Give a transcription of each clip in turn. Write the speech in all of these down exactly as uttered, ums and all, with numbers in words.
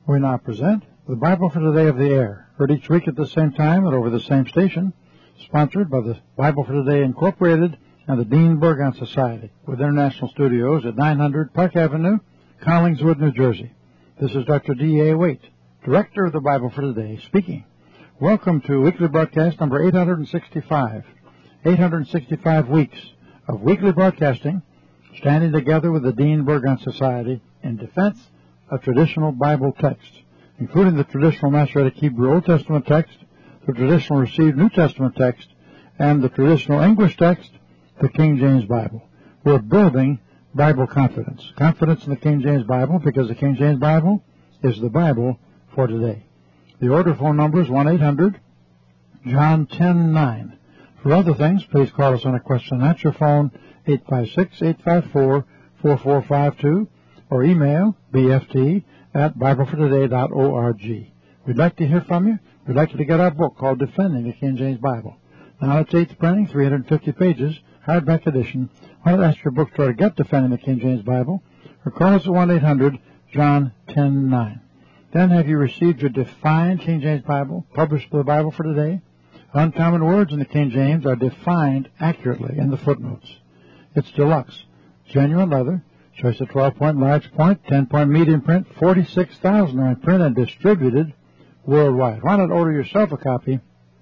We now present the Bible for Today of the Air, heard each week at the same time and over the same station, sponsored by the Bible for Today Incorporated and the Dean Burgon Society, with international studios at nine hundred Park Avenue, Collingswood, New Jersey. This is Doctor D A Waite, Director of the Bible for Today, speaking. Welcome to weekly broadcast number eight hundred sixty-five. eight hundred sixty-five weeks of weekly broadcasting, standing together with the Dean Burgon Society in defense of traditional Bible texts, including the traditional Masoretic Hebrew Old Testament text, the traditional Received New Testament text, and the traditional English text, the King James Bible. We're building Bible confidence. Confidence in the King James Bible, because the King James Bible is the Bible for today. The order phone number is one eight hundred John ten nine. For other things, please call us on a question and answer phone, eight five six, eight five four, four four five two, or email b f t at bible for today dot org. We'd like to hear from you. We'd like you to get our book called Defending the King James Bible. Now it's eighth printing, three hundred fifty pages, hardback edition. Why don't you ask your bookstore to get Defending the King James Bible, or call us at one eight hundred John ten nine. Then, have you received your defined King James Bible, published by the Bible for Today? Uncommon words in the King James are defined accurately in the footnotes. It's deluxe, genuine leather, choice of twelve point large point, ten point medium print, forty-six thousand are in print and distributed worldwide. Why not order yourself a copy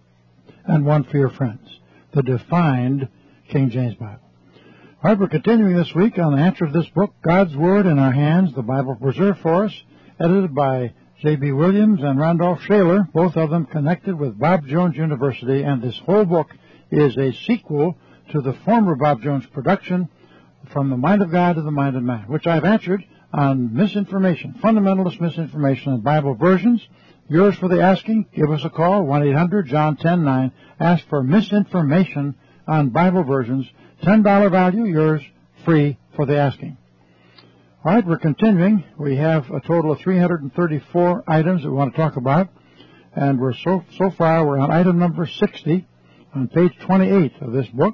and one for your friends? The defined King James Bible. All right, we're continuing this week on the answer to this book, God's Word in Our Hands, the Bible Preserved for Us, edited by J B Williams and Randolph Shaler, both of them connected with Bob Jones University, and this whole book is a sequel to the former Bob Jones production, From the Mind of God to the Mind of Man, which I've answered on misinformation, fundamentalist misinformation in Bible versions. Yours for the asking. Give us a call, one eight hundred John ten nine. Ask for misinformation on Bible versions. ten dollars value, yours free for the asking. All right, we're continuing. We have a total of three hundred thirty-four items that we want to talk about, and we're so so far we're on item number sixty on page twenty-eight of this book,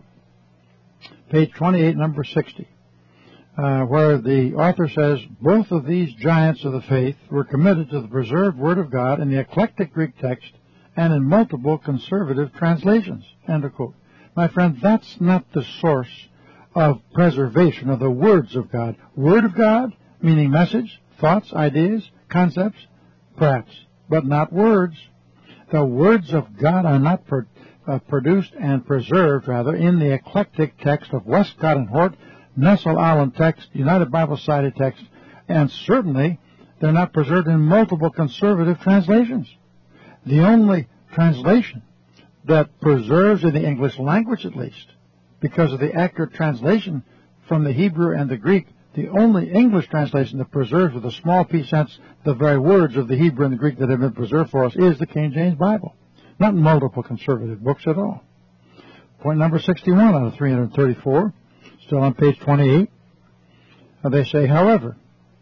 page twenty-eight, number sixty, uh, where the author says, both of these giants of the faith were committed to the preserved Word of God in the eclectic Greek text and in multiple conservative translations, end of quote. My friend, that's not the source of preservation of the words of God. Word of God, meaning message, thoughts, ideas, concepts, perhaps, but not words. The words of God are not pro- uh, produced and preserved, rather, in the eclectic text of Westcott and Hort, Nessel Allen text, United Bible Society text, and certainly they're not preserved in multiple conservative translations. The only translation that preserves in the English language, at least, because of the accurate translation from the Hebrew and the Greek, the only English translation that preserves with a small p sense the very words of the Hebrew and the Greek that have been preserved for us is the King James Bible, not multiple conservative books at all. Point number sixty-one out of three hundred thirty-four, still on page twenty-eight. Uh, they say, however,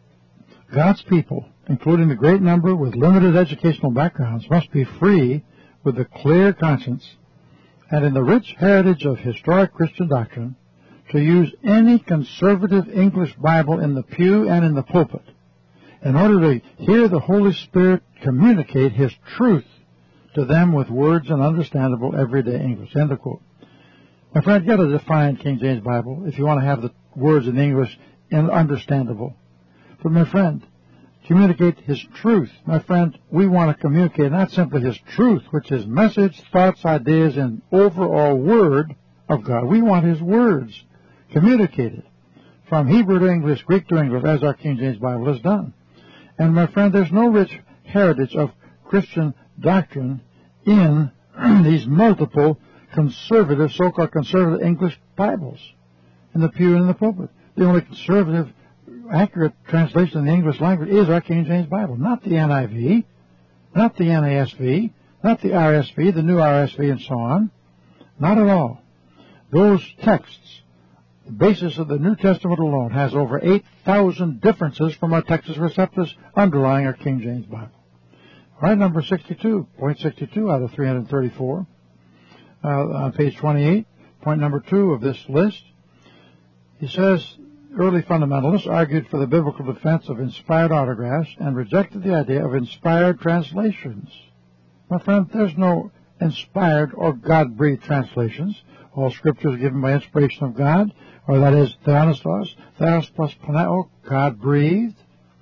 God's people, including the great number with limited educational backgrounds, must be free with a clear conscience and in the rich heritage of historic Christian doctrine, to use any conservative English Bible in the pew and in the pulpit in order to hear the Holy Spirit communicate His truth to them with words and understandable everyday English. End of quote. My friend, get a defined King James Bible if you want to have the words in English and understandable. But my friend, communicate His truth. My friend, we want to communicate not simply His truth, which is message, thoughts, ideas, and overall word of God. We want His words communicated from Hebrew to English, Greek to English, as our King James Bible has done. And my friend, there's no rich heritage of Christian doctrine in these multiple conservative, so-called conservative English Bibles in the pew and in the pulpit. The only conservative accurate translation in the English language is our King James Bible, not the N I V, not the N A S V, not the R S V, the new R S V, and so on. Not at all. Those texts, the basis of the New Testament alone, has over eight thousand differences from our Textus Receptus underlying our King James Bible. All right, number sixty-two, point sixty-two out of three hundred thirty-four, uh, on page twenty-eight, point number two of this list. He says, early fundamentalists argued for the biblical defense of inspired autographs and rejected the idea of inspired translations. My friend, there's no inspired or God-breathed translations. All scripture is given by inspiration of God, or that is, theopneustos, theos plus pneo, God-breathed.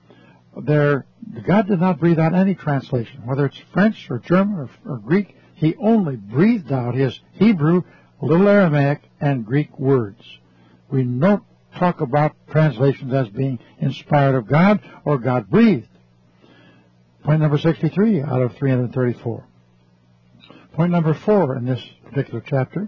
There, God did not breathe out any translation, whether it's French or German or, or Greek. He only breathed out his Hebrew, Little Aramaic, and Greek words. We don't talk about translations as being inspired of God or God-breathed. Point number sixty-three out of three hundred thirty-four. Point number four in this particular chapter,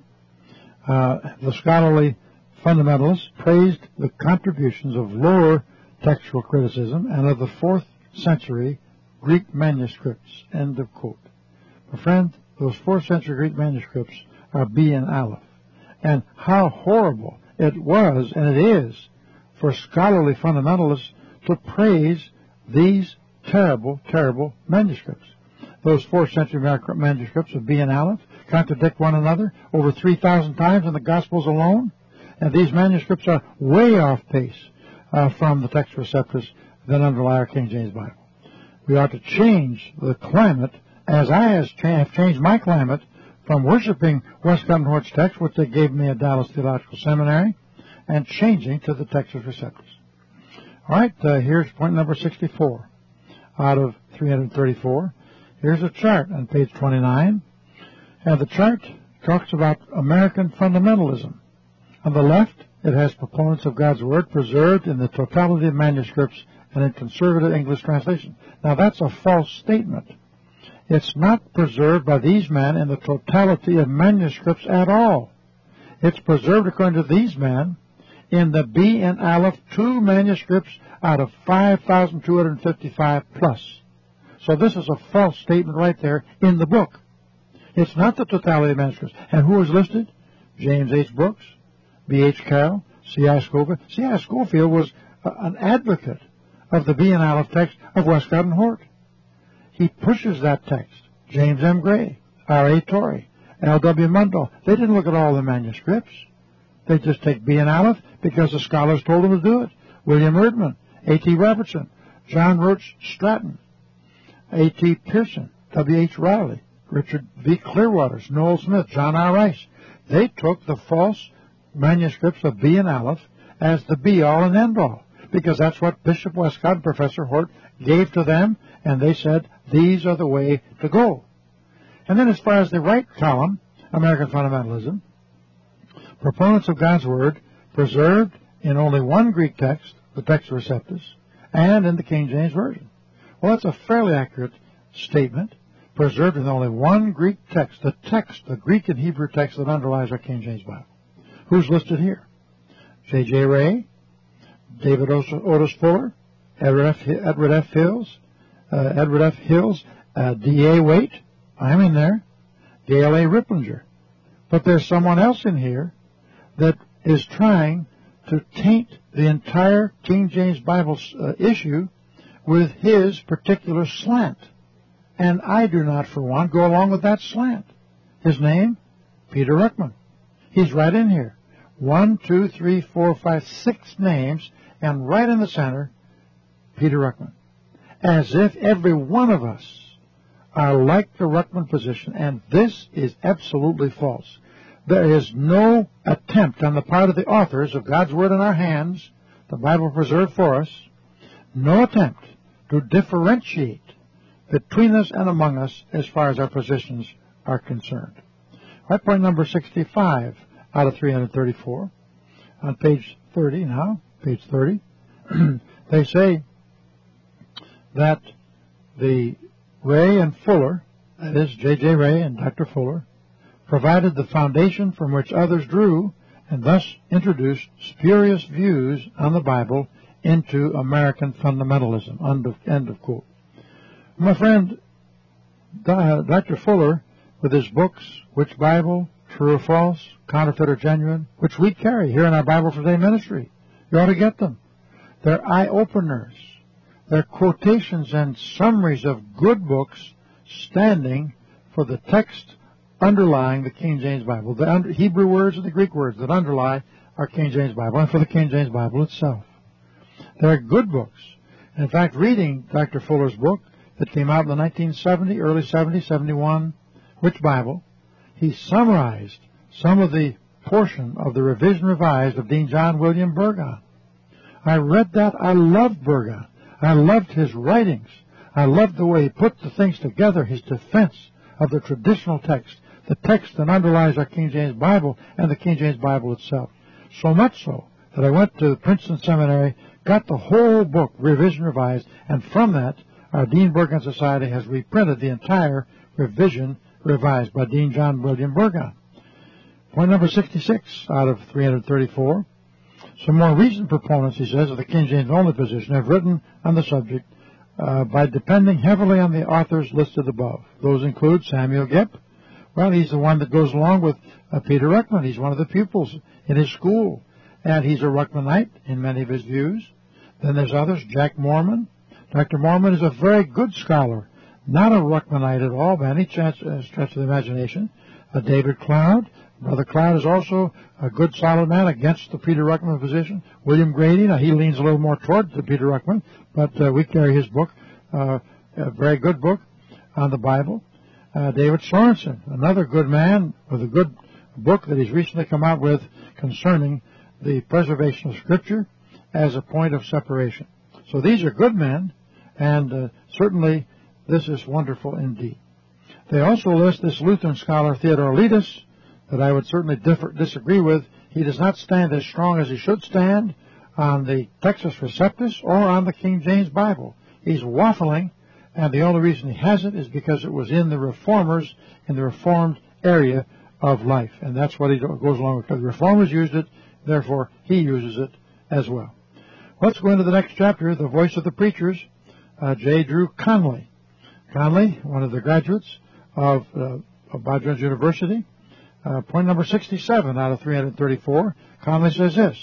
uh, the scholarly fundamentalists praised the contributions of lower textual criticism and of the fourth century Greek manuscripts. End of quote. My friend, those fourth century Greek manuscripts are B and Aleph. And how horrible it was, and it is, for scholarly fundamentalists to praise these terrible, terrible manuscripts. Those fourth century manuscripts of B and Aleph contradict one another over three thousand times in the Gospels alone, and these manuscripts are way off pace uh, from the Textus Receptus that underlie our King James Bible. We ought to change the climate, as I have changed my climate from worshiping Westcott and Hort's text, which they gave me at Dallas Theological Seminary, and changing to the Textus Receptus. All right, uh, here's point number sixty-four out of three hundred thirty-four. Here's a chart on page twenty-nine, and the chart talks about American fundamentalism. On the left, it has proponents of God's Word preserved in the totality of manuscripts and in conservative English translation. Now, that's a false statement. It's not preserved by these men in the totality of manuscripts at all. It's preserved, according to these men, in the B and Aleph, two manuscripts out of five thousand two hundred fifty-five plus. So this is a false statement right there in the book. It's not the totality of manuscripts. And who is listed? James H. Brooks, B H Carroll, C I Scofield. C I Scofield was uh, an advocate of the B and Aleph text of Westcott and Hort. He pushes that text. James M. Gray, R A Torrey, L W Mundell. They didn't look at all the manuscripts. They just take B and Aleph because the scholars told them to do it. William Erdman, A T Robertson, John Roach Stratton, A T Pearson, W H Riley, Richard V. Clearwaters, Noel Smith, John R. Rice. They took the false manuscripts of B and Aleph as the be-all and end-all, because that's what Bishop Westcott and Professor Hort gave to them, and they said, these are the way to go. And then as far as the right column, American fundamentalism, proponents of God's Word preserved in only one Greek text, the Textus Receptus, and in the King James Version. Well, that's a fairly accurate statement. Preserved in only one Greek text, the text, the Greek and Hebrew text that underlies our King James Bible. Who's listed here? J J Ray, David Otis Fuller, Edward F. Edward F. Hills, uh, Edward F. Hills, uh, D A Waite, I'm in there, Gail A. Ripplinger. But there's someone else in here that is trying to taint the entire King James Bible uh, issue with his particular slant. And I do not, for one, go along with that slant. His name, Peter Ruckman. He's right in here. One, two, three, four, five, six names, and right in the center, Peter Ruckman. As if every one of us are like the Ruckman position, and this is absolutely false. There is no attempt on the part of the authors of God's Word in our hands, the Bible preserved for us, no attempt to differentiate between us and among us as far as our positions are concerned. Right, point number sixty-five out of three hundred thirty-four. On page thirty now, page thirty, they say that the Ray and Fuller, that is J J Ray and Doctor Fuller, provided the foundation from which others drew and thus introduced spurious views on the Bible into American fundamentalism. End of, end of quote. My friend, Doctor Fuller, with his books, Which Bible, True or False, Counterfeit or Genuine, which we carry here in our Bible for Today ministry. You ought to get them. They're eye-openers. They're quotations and summaries of good books standing for the text underlying the King James Bible, the under, Hebrew words and the Greek words that underlie our King James Bible and for the King James Bible itself. They're good books. In fact, reading Doctor Fuller's book that came out in the nineteen seventy, early seventies, seventy-one, Which Bible, he summarized some of the portion of the Revision Revised of Dean John William Burgon. I read that. I loved Burgon. I loved his writings. I loved the way he put the things together, his defense of the traditional text, the text that underlies our King James Bible and the King James Bible itself. So much so that I went to Princeton Seminary, got the whole book, Revision Revised, and from that, our Dean Burgon Society has reprinted the entire Revision Revised by Dean John William Burgon. Point number sixty-six out of three hundred thirty-four. Some more recent proponents, he says, of the King James only position have written on the subject uh, by depending heavily on the authors listed above. Those include Samuel Gipp. Well, he's the one that goes along with uh, Peter Ruckman. He's one of the pupils in his school, and he's a Ruckmanite in many of his views. Then there's others, Jack Moorman. Doctor Moorman is a very good scholar, not a Ruckmanite at all by any chance, uh, stretch of the imagination. Uh, David Cloud. Brother Cloud is also a good, solid man against the Peter Ruckman position. William Grady, now he leans a little more toward the Peter Ruckman, but uh, we carry his book, uh, a very good book on the Bible. Uh, David Sorensen, another good man with a good book that he's recently come out with concerning the preservation of Scripture as a point of separation. So these are good men, and uh, certainly this is wonderful indeed. They also list this Lutheran scholar, Theodore Letus, that I would certainly differ, disagree with. He does not stand as strong as he should stand on the Textus Receptus or on the King James Bible. He's waffling, and the only reason he has it is because it was in the Reformers, in the Reformed area of life. And that's what he goes along with. The Reformers used it, therefore he uses it as well. Let's go into the next chapter, The Voice of the Preachers, uh, J. Drew Conley. Conley, one of the graduates of, uh, of Bob Jones University. Uh, point number sixty-seven out of three hundred thirty-four, Conley says this,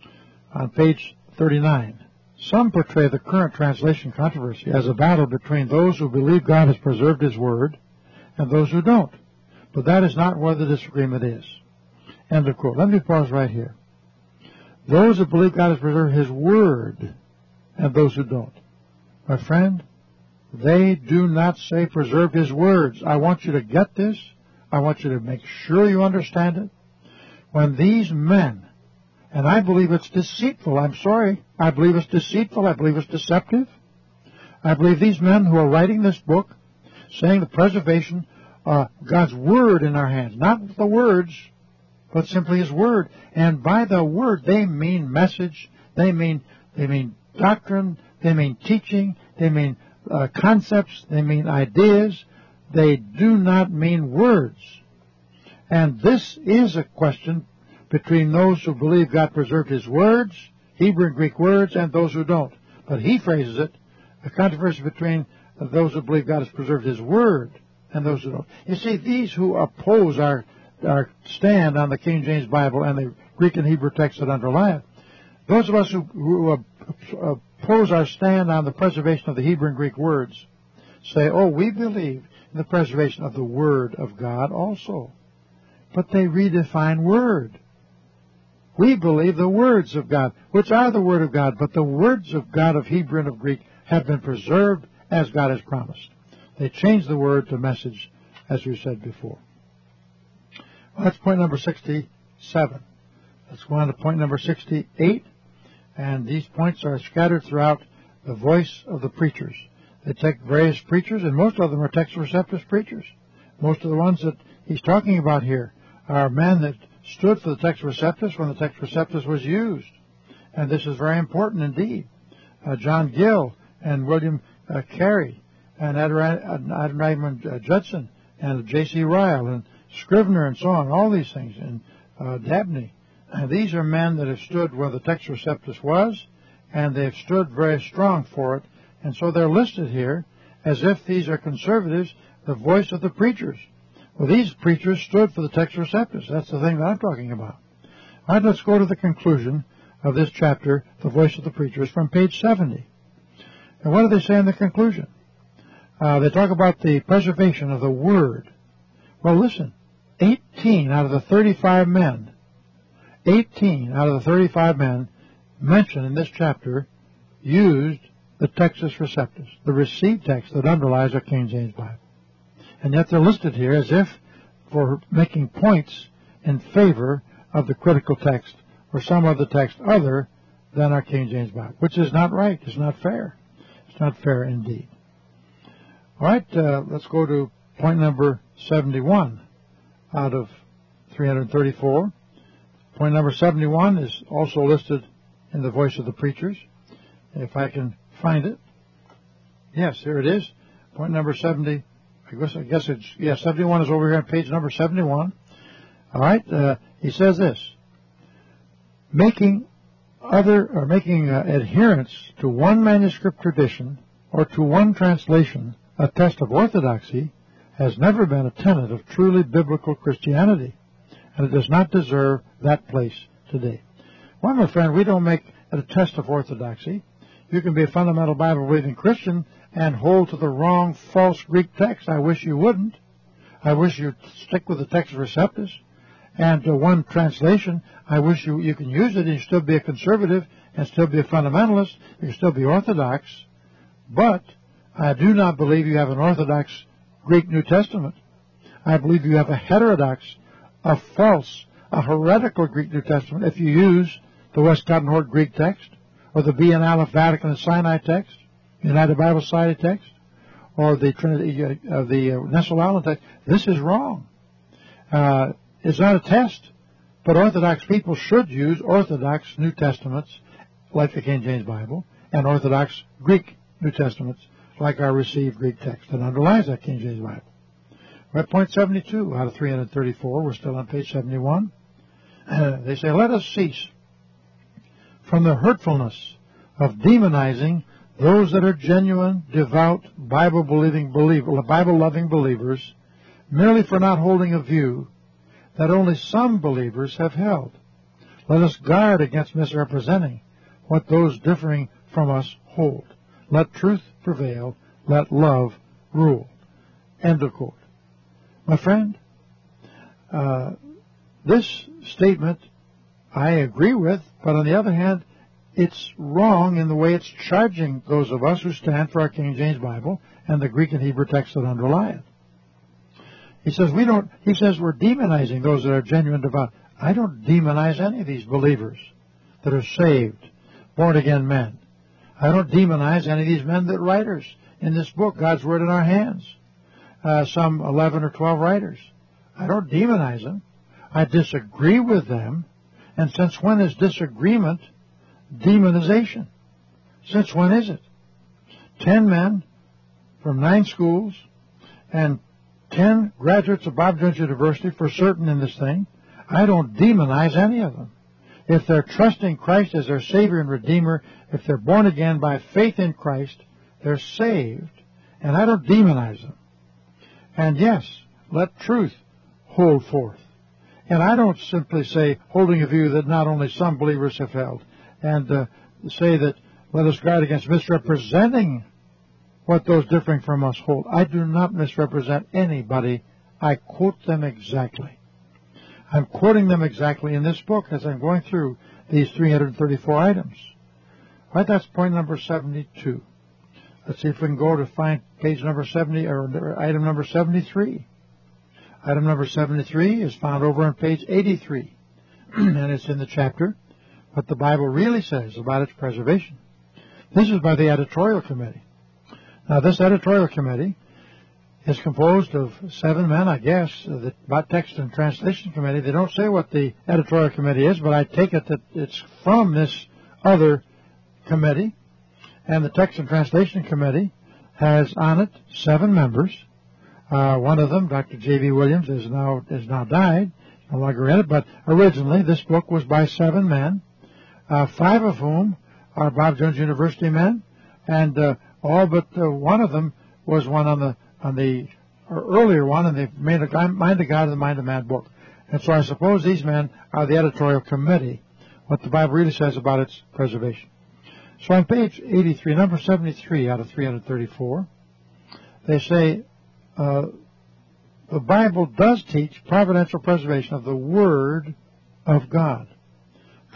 on page thirty-nine. Some portray the current translation controversy as a battle between those who believe God has preserved His Word and those who don't. But that is not where the disagreement is. End of quote. Let me pause right here. Those who believe God has preserved His Word and those who don't. My friend, they do not say preserve His words. I want you to get this. I want you to make sure you understand it. When these men, and I believe it's deceitful, I'm sorry, I believe it's deceitful, I believe it's deceptive. I believe these men who are writing this book, saying the preservation of God's Word in our hands, not the words, but simply His Word. And by the Word, they mean message, they mean, they mean doctrine, they mean teaching, they mean uh, concepts, they mean ideas. They do not mean words. And this is a question between those who believe God preserved His words, Hebrew and Greek words, and those who don't. But he phrases it, a controversy between those who believe God has preserved His Word and those who don't. You see, these who oppose our, our stand on the King James Bible and the Greek and Hebrew texts that underlie it, those of us who, who oppose our stand on the preservation of the Hebrew and Greek words say, oh, we believe in the preservation of the Word of God also. But they redefine Word. We believe the words of God, which are the Word of God, but the words of God of Hebrew and of Greek have been preserved as God has promised. They changed the word to message, as we said before. Well, that's point number sixty-seven. Let's go on to point number sixty-eight. And these points are scattered throughout the voice of the preachers. They take various preachers, and most of them are Textus Receptus preachers. Most of the ones that he's talking about here are men that stood for the Textus Receptus when the Textus Receptus was used. And this is very important indeed. Uh, John Gill and William uh, Carey and Adoniram uh, Judson and J C Ryle and Scrivener and so on, all these things, and uh, Dabney. And these are men that have stood where the Textus Receptus was, and they've stood very strong for it. And so they're listed here as if these are conservatives, the voice of the preachers. Well, these preachers stood for the Textus Receptus. That's the thing that I'm talking about. All right, let's go to the conclusion of this chapter, The Voice of the Preachers, from page seventy. And what do they say in the conclusion? Uh, they talk about the preservation of the Word. Well, listen, eighteen out of the thirty-five men, eighteen out of the thirty-five men mentioned in this chapter used the Textus Receptus, the received text that underlies our King James Bible. And yet they're listed here as if for making points in favor of the critical text or some other text other than our King James Bible, which is not right. It's not fair. It's not fair indeed. All right, uh, let's go to point number seventy-one out of three hundred thirty-four. Point number seventy-one is also listed in the Voice of the Preachers. If I can find it. Yes, here it is. Point number seventy. I guess, I guess it's, yeah, seventy-one is over here on page number seventy-one. All right, uh, he says this. Making other, or making uh, adherence to one manuscript tradition or to one translation a test of orthodoxy has never been a tenet of truly biblical Christianity, and it does not deserve that place today. Well, my friend, we don't make it a test of orthodoxy. You can be a fundamental Bible-believing Christian and hold to the wrong, false Greek text. I wish you wouldn't. I wish you'd stick with the Textus Receptus. And uh, one translation, I wish you, you can use it and still be a conservative and still be a fundamentalist. You can still be orthodox. But I do not believe you have an orthodox Greek New Testament. I believe you have a heterodox, a false, a heretical Greek New Testament if you use the Westcott and Hort Greek text, or the B and Aleph Vatican and Sinai text, United Bible Society text, or the Trinity, uh, the uh, Nestle Island text. This is wrong. Uh, it's not a test, but Orthodox people should use Orthodox New Testaments, like the King James Bible, and Orthodox Greek New Testaments, like our received Greek text that underlies that King James Bible. We're at point seventy-two out of three hundred thirty-four. We're still on page seventy-one. Uh, they say, let us cease from the hurtfulness of demonizing those that are genuine, devout, Bible-believing believer, Bible-loving believers, merely for not holding a view that only some believers have held. Let us guard against misrepresenting what those differing from us hold. Let truth prevail. Let love rule. End of quote. My friend, uh, this statement I agree with, but on the other hand, it's wrong in the way it's charging those of us who stand for our King James Bible and the Greek and Hebrew texts that underlie it. He says we don't. He says we're demonizing those that are genuine devout. I don't demonize any of these believers that are saved, born-again men. I don't demonize any of these men that writers in this book, God's Word in Our Hands. Uh, some eleven or twelve writers. I don't demonize them. I disagree with them. And since when is disagreement demonization? Since when is it? Ten men from nine schools and ten graduates of Bob Jones University for certain in this thing. I don't demonize any of them. If they're trusting Christ as their Savior and Redeemer, if they're born again by faith in Christ, they're saved. And I don't demonize them. And yes, let truth hold forth. And I don't simply say, holding a view that not only some believers have held, and uh, say that let us guard against misrepresenting what those differing from us hold. I do not misrepresent anybody. I quote them exactly. I'm quoting them exactly in this book as I'm going through these three hundred thirty-four items. Right, that's point number seventy-two. Let's see if we can go to find page number seventy, or item number seventy-three. Item number seventy-three is found over on page eighty-three, and it's in the chapter, What the Bible Really Says About Its Preservation. This is by the editorial committee. Now, this editorial committee is composed of seven men, I guess, the Text and Translation Committee. They don't say what the editorial committee is, but I take it that it's from this other committee. And the Text and Translation Committee has on it seven members. Uh, one of them, Doctor J B Williams, is now is now died, no longer in it. But originally, this book was by seven men, uh, five of whom are Bob Jones University men, and uh, all but uh, one of them was one on the on the earlier one, and they made a Mind of God and the Mind of Man book. And so I suppose these men are the editorial committee, what the Bible really says about its preservation. So on page eighty-three, number seventy-three out of three hundred thirty-four, they say, uh, the Bible does teach providential preservation of the Word of God.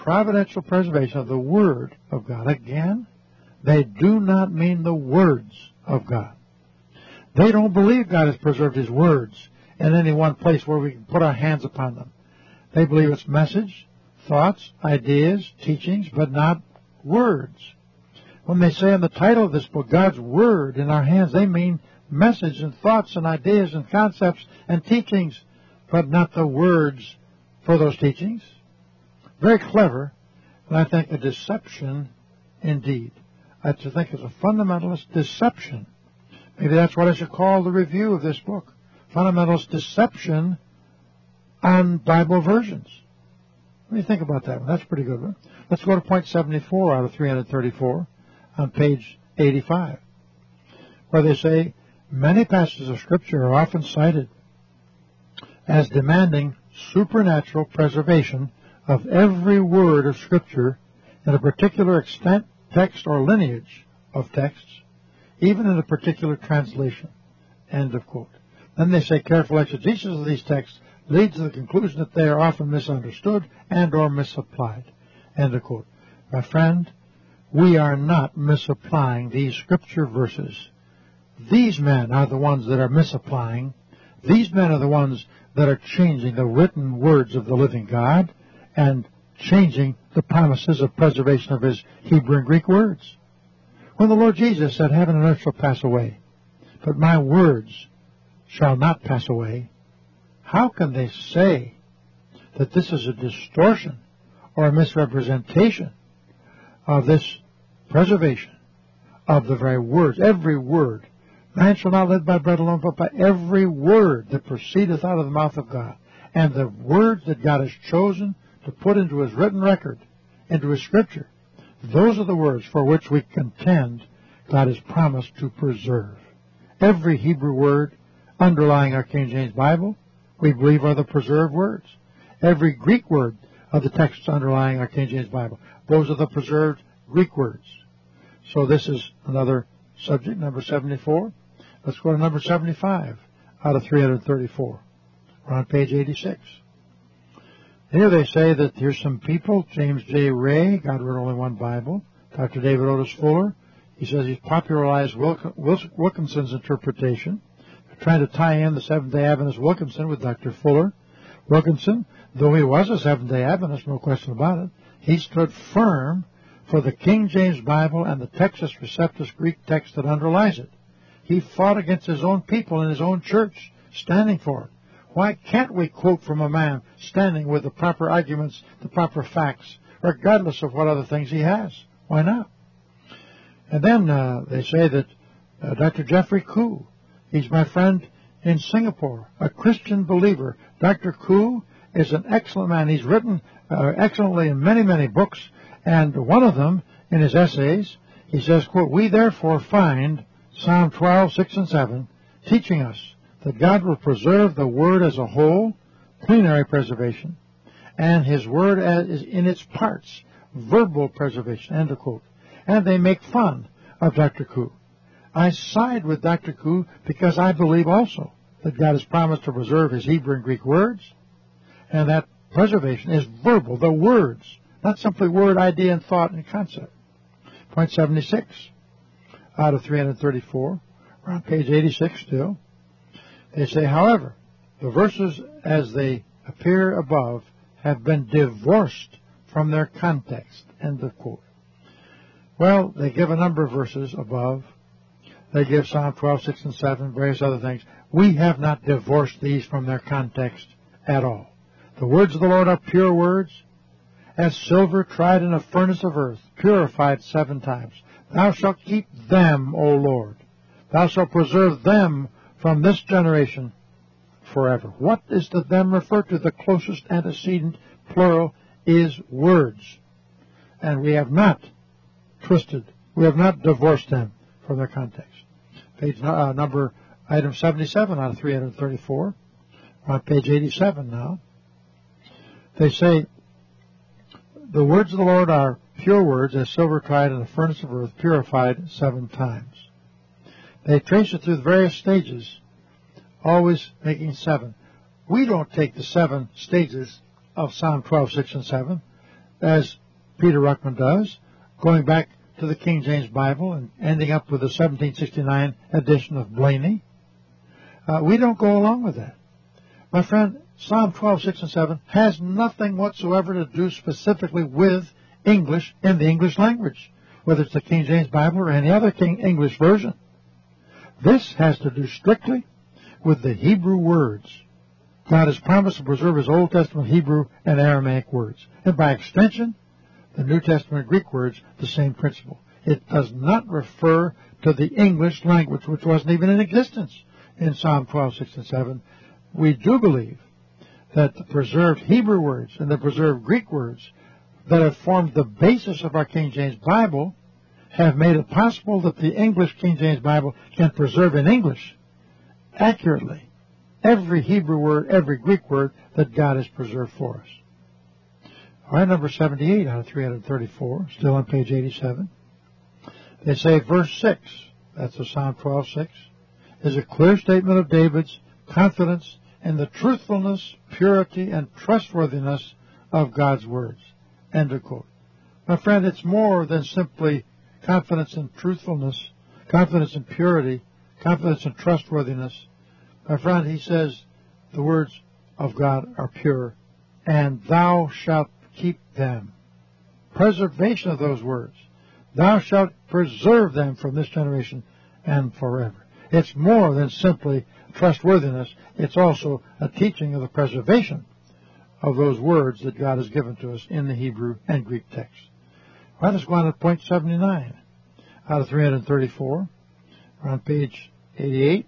providential preservation of the Word of God. Again, they do not mean the words of God. They don't believe God has preserved His words in any one place where we can put our hands upon them. They believe it's message, thoughts, ideas, teachings, but not words. When they say in the title of this book, God's Word in our hands, they mean message and thoughts and ideas and concepts and teachings, but not the words for those teachings. Very clever, and I think a deception indeed. I think it's a fundamentalist deception. Maybe that's what I should call the review of this book. Fundamentalist deception on Bible versions. What do you think about that one? That's a pretty good one. Let's go to point seventy-four out of three hundred thirty-four on page eighty-five, where they say, many passages of Scripture are often cited as demanding supernatural preservation of every word of Scripture in a particular extent, text, or lineage of texts, even in a particular translation. End of quote. Then they say careful exegesis of these texts leads to the conclusion that they are often misunderstood and or misapplied. End of quote. My friend, we are not misapplying these Scripture verses. These men are the ones that are misapplying. These men are the ones that are changing the written words of the living God and changing the promises of preservation of His Hebrew and Greek words. When the Lord Jesus said, heaven and earth shall pass away, but my words shall not pass away, how can they say that this is a distortion or a misrepresentation of this preservation of the very words, every word? Man shall not live by bread alone, but by every word that proceedeth out of the mouth of God. And the words that God has chosen to put into His written record, into His Scripture, those are the words for which we contend God has promised to preserve. Every Hebrew word underlying our King James Bible, we believe are the preserved words. Every Greek word of the texts underlying our King James Bible, those are the preserved Greek words. So this is another subject, number seventy-four. Let's go to number seventy-five out of three hundred thirty-four. We're on page eighty-six. Here they say that here's some people, James J. Ray, God wrote only one Bible, Doctor David Otis Fuller. He says he's popularized Wilk- Wilkinson's interpretation. They're trying to tie in the Seventh-day Adventist Wilkinson with Doctor Fuller. Wilkinson, though he was a Seventh-day Adventist, no question about it, he stood firm for the King James Bible and the Textus Receptus Greek text that underlies it. He fought against his own people in his own church, standing for it. Why can't we quote from a man standing with the proper arguments, the proper facts, regardless of what other things he has? Why not? And then uh, they say that uh, Doctor Jeffrey Koo, he's my friend in Singapore, a Christian believer. Doctor Koo is an excellent man. He's written uh, excellently in many, many books, and one of them, in his essays, he says, quote, we therefore find Psalm twelve, six and seven teaching us that God will preserve the Word as a whole, plenary preservation, and His Word as is in its parts, verbal preservation, end of quote. And they make fun of Doctor Koo. I side with Doctor Koo because I believe also that God has promised to preserve His Hebrew and Greek words, and that preservation is verbal, the words, not simply word, idea, and thought and concept. Point seventy-six out of three hundred thirty-four. We're on page eighty-six still. They say, however, the verses as they appear above have been divorced from their context. End of quote. Well, they give a number of verses above. They give Psalm twelve, six and seven, various other things. We have not divorced these from their context at all. The words of the Lord are pure words, as silver tried in a furnace of earth, purified seven times. Thou shalt keep them, O Lord. Thou shalt preserve them from this generation forever. What is the them referred to? The closest antecedent plural is words. And we have not twisted, we have not divorced them from their context. Page uh, number, item seventy-seven out of three hundred thirty-four. We're on page eighty-seven now. They say, the words of the Lord are pure words, as silver tried in a furnace of earth, purified seven times. They trace it through the various stages, always making seven. We don't take the seven stages of Psalm twelve, six, and seven. as Peter Ruckman does, going back to the King James Bible and ending up with the seventeen sixty-nine edition of Blayney. Uh, we don't go along with that. My friend, Psalm twelve, six and seven has nothing whatsoever to do specifically with English in the English language, whether it's the King James Bible or any other King English version. This has to do strictly with the Hebrew words. God has promised to preserve his Old Testament Hebrew and Aramaic words. And by extension, the New Testament Greek words, the same principle. It does not refer to the English language, which wasn't even in existence in Psalm twelve, six and seven. We do believe that the preserved Hebrew words and the preserved Greek words that have formed the basis of our King James Bible have made it possible that the English King James Bible can preserve in English accurately every Hebrew word, every Greek word that God has preserved for us. All right, number seventy-eight out of three hundred thirty-four, still on page eighty-seven. They say verse six, that's the Psalm twelve, six, is a clear statement of David's confidence in the truthfulness, purity, and trustworthiness of God's words. End of quote. My friend, it's more than simply confidence in truthfulness, confidence in purity, confidence in trustworthiness. My friend, he says the words of God are pure, and thou shalt keep them. Preservation of those words. Thou shalt preserve them from this generation and forever. It's more than simply trustworthiness. It's also a teaching of the preservation of those words that God has given to us in the Hebrew and Greek text. All right, let's go on to point seventy-nine out of three hundred thirty-four. We're on page eighty-eight.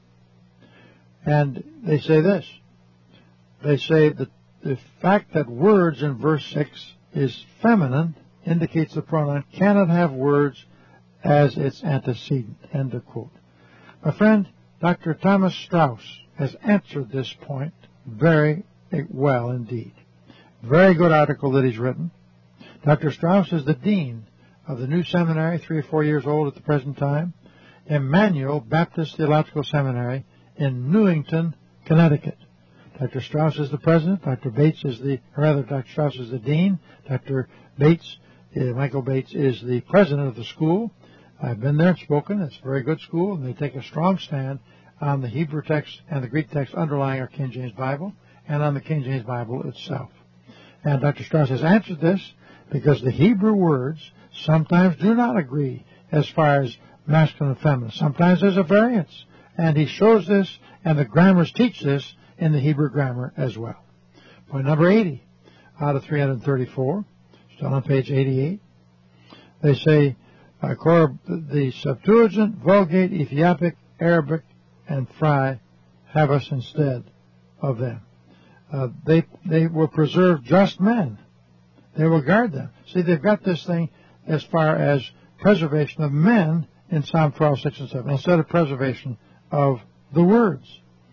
And they say this. They say that the fact that words in verse six is feminine indicates the pronoun cannot have words as its antecedent. End of quote. My friend, Doctor Thomas Strauss has answered this point very well indeed. Very good article that he's written. Doctor Strauss is the dean of the new seminary, three or four years old at the present time, Emmanuel Baptist Theological Seminary in Newington, Connecticut. Doctor Strauss is the president. Doctor Bates is the, or rather, Doctor Strauss is the dean. Doctor Bates, uh, Michael Bates, is the president of the school. I've been there and spoken. It's a very good school, and they take a strong stand on the Hebrew text and the Greek text underlying our King James Bible and on the King James Bible itself. And Doctor Strauss has answered this because the Hebrew words sometimes do not agree as far as masculine and feminine. Sometimes there's a variance. And he shows this, and the grammars teach this in the Hebrew grammar as well. Point number eighty out of three hundred thirty-four, still on page eighty-eight. They say, uh, the Septuagint, Vulgate, Ethiopic, Arabic, and Fry have us instead of them. Uh, they they will preserve just men. They will guard them. See, they've got this thing as far as preservation of men in Psalm twelve, six and seven, instead of preservation of the words.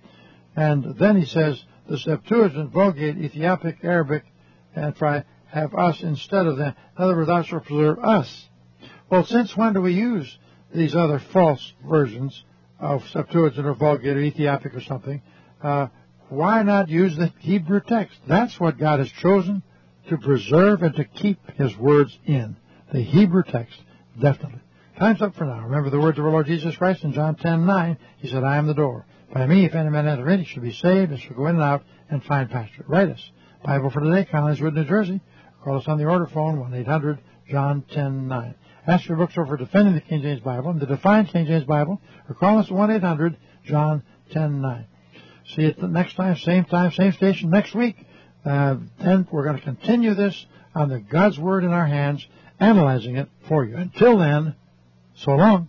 And then he says, the Septuagint, Vulgate, Ethiopic, Arabic, and Fry have us instead of them. In other words, thou shalt preserve us. Well, since when do we use these other false versions of Septuagint or Vulgate or Ethiopic or something? Uh, why not use the Hebrew text? That's what God has chosen to preserve and to keep his words in. The Hebrew text, definitely. Time's up for now. Remember the words of our Lord Jesus Christ in John ten nine. He said, I am the door. By me, if any man enter in, he shall be saved and shall go in and out and find pasture. Write us. Bible for Today, Collinswood, New Jersey. Call us on the order phone, one eight hundred John ten nine. Ask your bookstore for Defending the King James Bible and the Defined King James Bible, or call us at one eight hundred John ten nine. See you next time, same time, same station next week. Uh, then we're going to continue this on the God's Word in our hands, analyzing it for you. Until then, so long.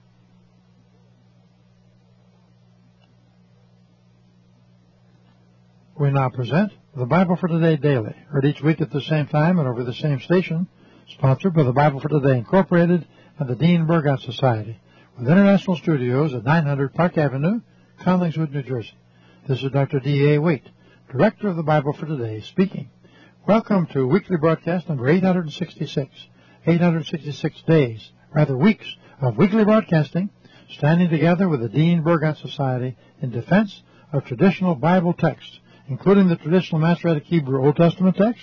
We now present the Bible for Today Daily, heard each week at the same time and over the same station, sponsored by the Bible for Today Incorporated and the Dean Burgott Society, with international studios at nine hundred Park Avenue, Collinswood, New Jersey. This is Doctor D A. Waite, Director of the Bible for Today, speaking. Welcome to weekly broadcast number eight hundred sixty-six. eight hundred sixty-six days, rather weeks, of weekly broadcasting, standing together with the Dean Burgott Society in defense of traditional Bible texts, including the traditional Masoretic Hebrew Old Testament text,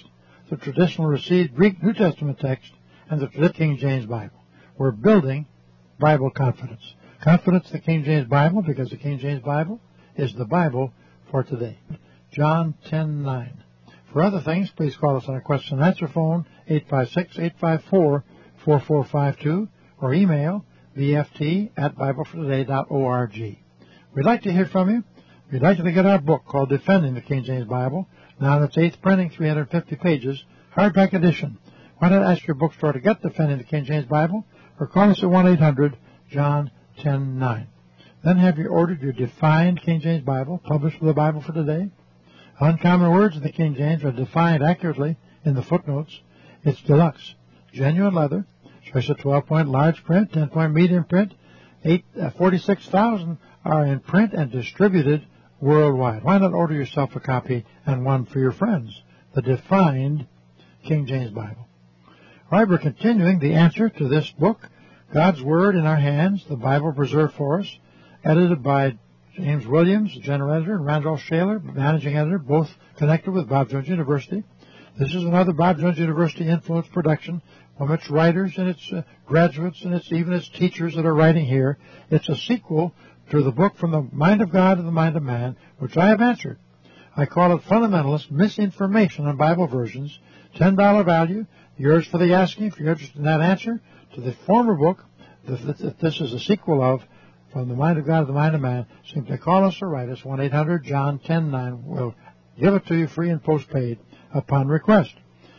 the traditional received Greek New Testament text, and the King James Bible. We're building Bible confidence. Confidence in the King James Bible, because the King James Bible is the Bible for today. John ten nine. For other things, please call us on our question and answer phone, eight five six, eight five four, four four five two, or email b f t at bible for today dot org. We'd like to hear from you. We'd like you to get our book called Defending the King James Bible, now in its eighth printing, three hundred fifty pages, hardback edition. Why not ask your bookstore to get Defending the King James Bible, or call us at one eight hundred John ten nine. Then have you ordered your defined King James Bible, published with the Bible for today? Uncommon words in the King James are defined accurately in the footnotes. It's deluxe, genuine leather, special twelve-point large print, ten-point medium print. Eight, uh, forty-six thousand are in print and distributed worldwide. Why not order yourself a copy and one for your friends? The defined King James Bible. All right, we're continuing the answer to this book, God's Word in Our Hands, the Bible Preserved for Us, edited by James Williams, general editor, and Randolph Shaler, managing editor, both connected with Bob Jones University. This is another Bob Jones University influence production from its writers and its uh, graduates and its even its teachers that are writing here. It's a sequel to the book From the Mind of God to the Mind of Man, which I have answered. I call it Fundamentalist Misinformation on Bible Versions, ten dollars value, yours for the asking if you're interested in that answer, to the former book that this is a sequel of, From the Mind of God to the Mind of Man. Simply call us or write us, one eight hundred John ten nine. We'll give it to you free and postpaid upon request.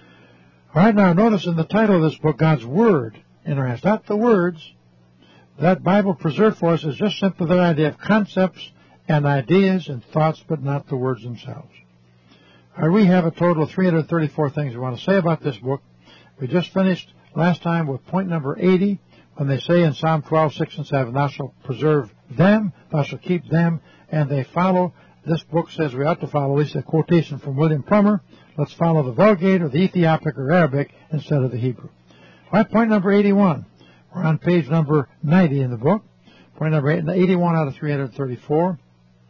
All right, now notice in the title of this book, God's Word in Our Hands. Not the words. That Bible preserved for us is just simply the idea of concepts and ideas and thoughts, but not the words themselves. All right, we have a total of three hundred thirty-four things we want to say about this book. We just finished last time with point number eighty, when they say in Psalm twelve, six and seven, thou shalt preserve them, thou shalt keep them, and they follow. This book says we ought to follow, at least a quotation from William Plummer. Let's follow the Vulgate or the Ethiopic or Arabic instead of the Hebrew. All right, point number eighty-one. We're on page number ninety in the book. Point number eighty-one out of three hundred thirty-four.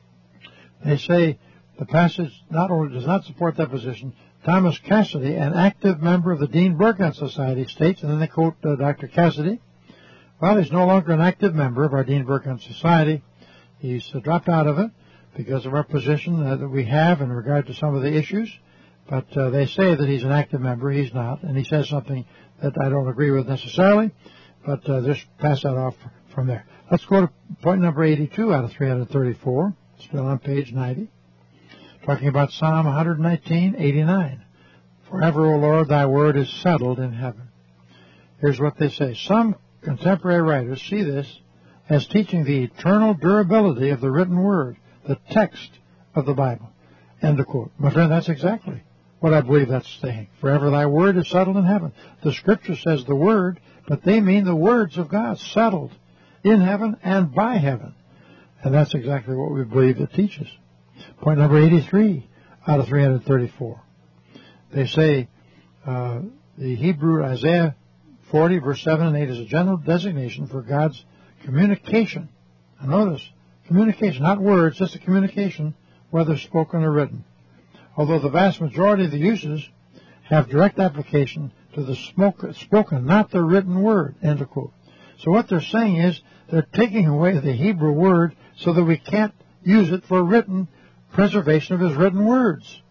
They say the passage not only does not support that position. Thomas Cassidy, an active member of the Dean Burgon Society, states, and then they quote uh, Doctor Cassidy. Well, he's no longer an active member of our Dean Burgon Society. He's uh, dropped out of it because of our position uh, that we have in regard to some of the issues. But uh, they say that he's an active member. He's not. And he says something that I don't agree with necessarily. But uh, just pass that off from there. Let's go to point number eighty-two out of three hundred thirty-four. Still on page ninety. Talking about Psalm one nineteen, eighty-nine. Forever, O Lord, thy word is settled in heaven. Here's what they say. Some contemporary writers see this as teaching the eternal durability of the written word, the text of the Bible. End of quote. My friend, that's exactly what I believe that's saying. Forever thy word is settled in heaven. The scripture says the word, but they mean the words of God, settled in heaven and by heaven. And that's exactly what we believe it teaches. Point number eighty-three out of three hundred thirty-four. They say uh, the Hebrew Isaiah forty, verse seven and eight is a general designation for God's communication. Now notice, communication, not words, just a communication, whether spoken or written. Although the vast majority of the uses have direct application to the smoke, spoken, not the written word, end of quote. So what they're saying is they're taking away the Hebrew word so that we can't use it for written preservation of his written words.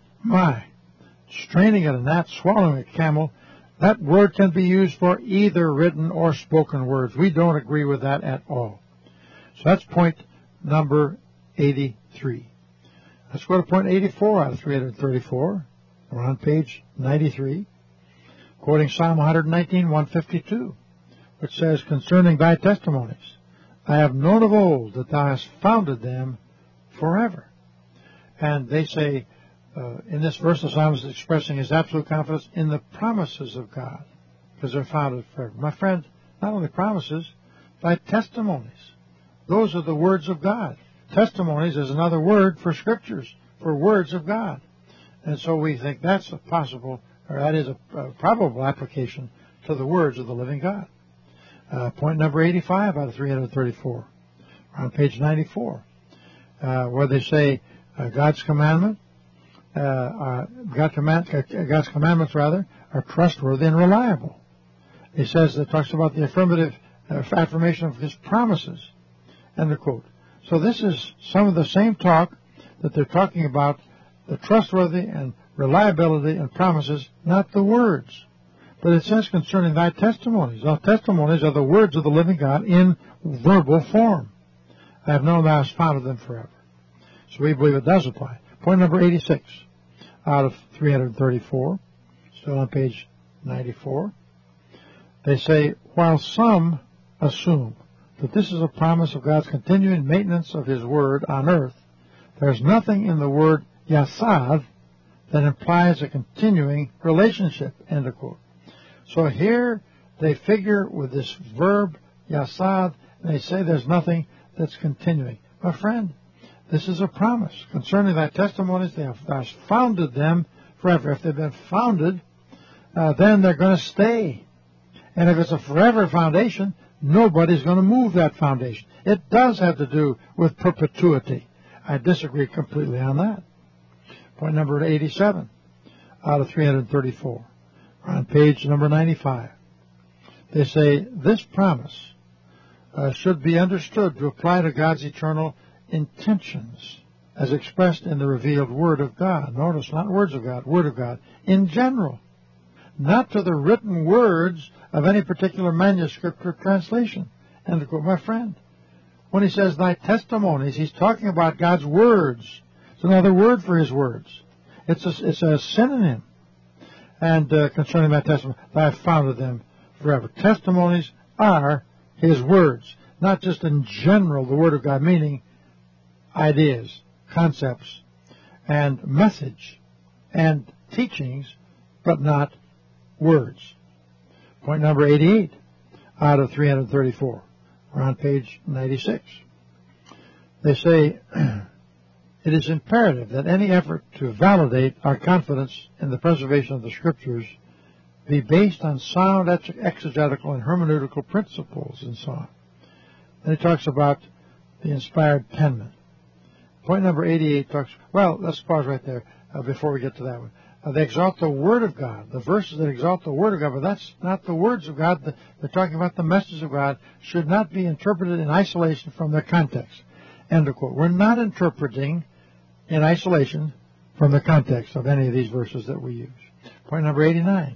My, straining at a gnat, swallowing a camel, that word can be used for either written or spoken words. We don't agree with that at all. So that's point number eighty-three. Let's go to point eighty-four out of three hundred thirty-four. We're on page ninety-three, quoting Psalm one nineteen, one fifty-two, which says, concerning thy testimonies, I have known of old that thou hast founded them forever. And they say, uh, in this verse, the psalmist is expressing his absolute confidence in the promises of God, because they're founded forever. My friend, not only promises, but testimonies. Those are the words of God. Testimonies is another word for scriptures, for words of God. And so we think that's a possible, or that is a, a probable application to the words of the living God. Uh, point number eighty-five out of three hundred thirty-four. On page ninety-four, uh, where they say uh, God's commandment, uh, uh, God command, uh, God's commandments, rather, are trustworthy and reliable. He says, it talks about the affirmative uh, affirmation of his promises, end of quote. So this is some of the same talk that they're talking about, the trustworthy and reliability and promises, not the words. But it says concerning thy testimonies. Our testimonies are the words of the living God in verbal form. I have known thou hast founded them forever. So we believe it does apply. Point number eighty-six out of three hundred thirty-four, still on page ninety-four. They say, while some assume that this is a promise of God's continuing maintenance of his word on earth, there's nothing in the word yasad that implies a continuing relationship, end of quote. So here they figure with this verb yasad, and they say there's nothing that's continuing. My friend, this is a promise. Concerning thy testimonies, they have thou hast founded them forever. If they've been founded, uh, then they're going to stay. And if it's a forever foundation, nobody's going to move that foundation. It does have to do with perpetuity. I disagree completely on that. Point number eighty-seven out of three hundred thirty-four. On page number ninety-five. They say this promise uh, should be understood to apply to God's eternal intentions as expressed in the revealed Word of God. Notice, not words of God, Word of God in general. Not to the written words of any particular manuscript or translation. End of quote. My friend, when he says thy testimonies, he's talking about God's words. It's another word for his words. It's a, it's a synonym. And uh, concerning thy testimony, I have founded them forever. Testimonies are his words, not just in general the Word of God, meaning ideas, concepts, and message, and teachings, but not words. Point number eighty-eight out of three hundred thirty-four. We're on page ninety-six. They say, it is imperative that any effort to validate our confidence in the preservation of the Scriptures be based on sound exegetical and hermeneutical principles and so on. And he talks about the inspired penman. Point number eighty-eight talks, well, let's pause right there uh, before we get to that one. Uh, they exalt the Word of God, the verses that exalt the Word of God, but that's not the words of God. The, they're talking about the message of God, should not be interpreted in isolation from their context. End of quote. We're not interpreting in isolation from the context of any of these verses that we use. Point number eighty-nine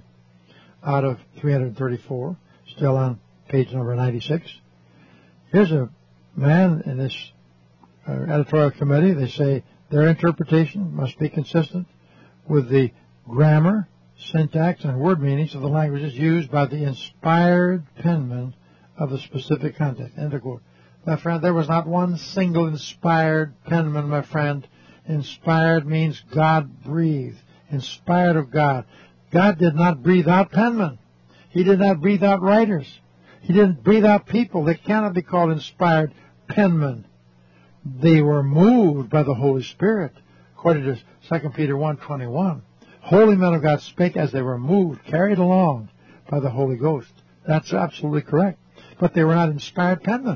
out of three hundred thirty-four, still on page number ninety-six. Here's a man in this uh, editorial committee. They say their interpretation must be consistent with the grammar, syntax, and word meanings of the languages used by the inspired penman of the specific context. End of quote. My friend, there was not one single inspired penman, my friend. Inspired means God breathed. Inspired of God. God did not breathe out penmen. He did not breathe out writers. He didn't breathe out people. They cannot be called inspired penmen. They were moved by the Holy Spirit, according to Second Peter one twenty-one. Holy men of God spake as they were moved, carried along by the Holy Ghost. That's absolutely correct. But they were not inspired penmen.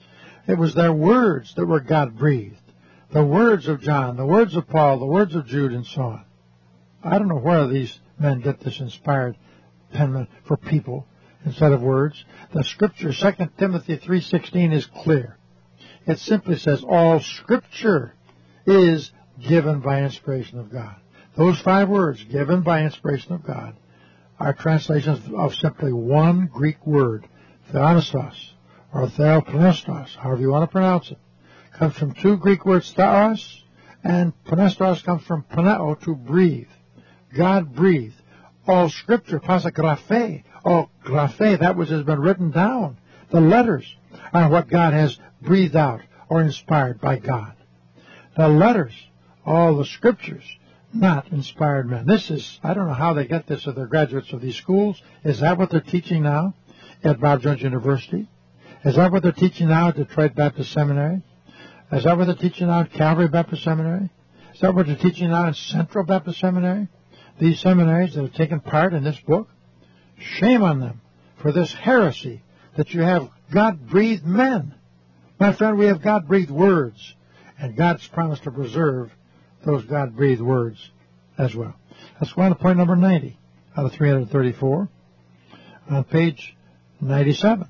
It was their words that were God-breathed. The words of John, the words of Paul, the words of Jude, and so on. I don't know where these men get this inspired penman for people instead of words. The Scripture, Second Timothy three sixteen, is clear. It simply says, all Scripture is given by inspiration of God. Those five words, given by inspiration of God, are translations of simply one Greek word, theopneustos, or theopneustos, however you want to pronounce it. Comes from two Greek words, theos, and pneustos comes from pneo, to breathe. God breathed. All Scripture, pasagraphe, all graphe, that which has been written down. The letters are what God has breathed out or inspired by God. The letters, all the Scriptures, not inspired men. This is, I don't know how they get this, if they're graduates of these schools. Is that what they're teaching now at Bob Jones University? Is that what they're teaching now at Detroit Baptist Seminary? Is that what they're teaching now at Calvary Baptist Seminary? Is that what they're teaching now at Central Baptist Seminary? These seminaries that have taken part in this book? Shame on them for this heresy that you have God-breathed men. My friend, we have God-breathed words, and God's promised to preserve those God-breathed words as well. Let's go on to point number ninety out of three hundred thirty-four. On page ninety-seven.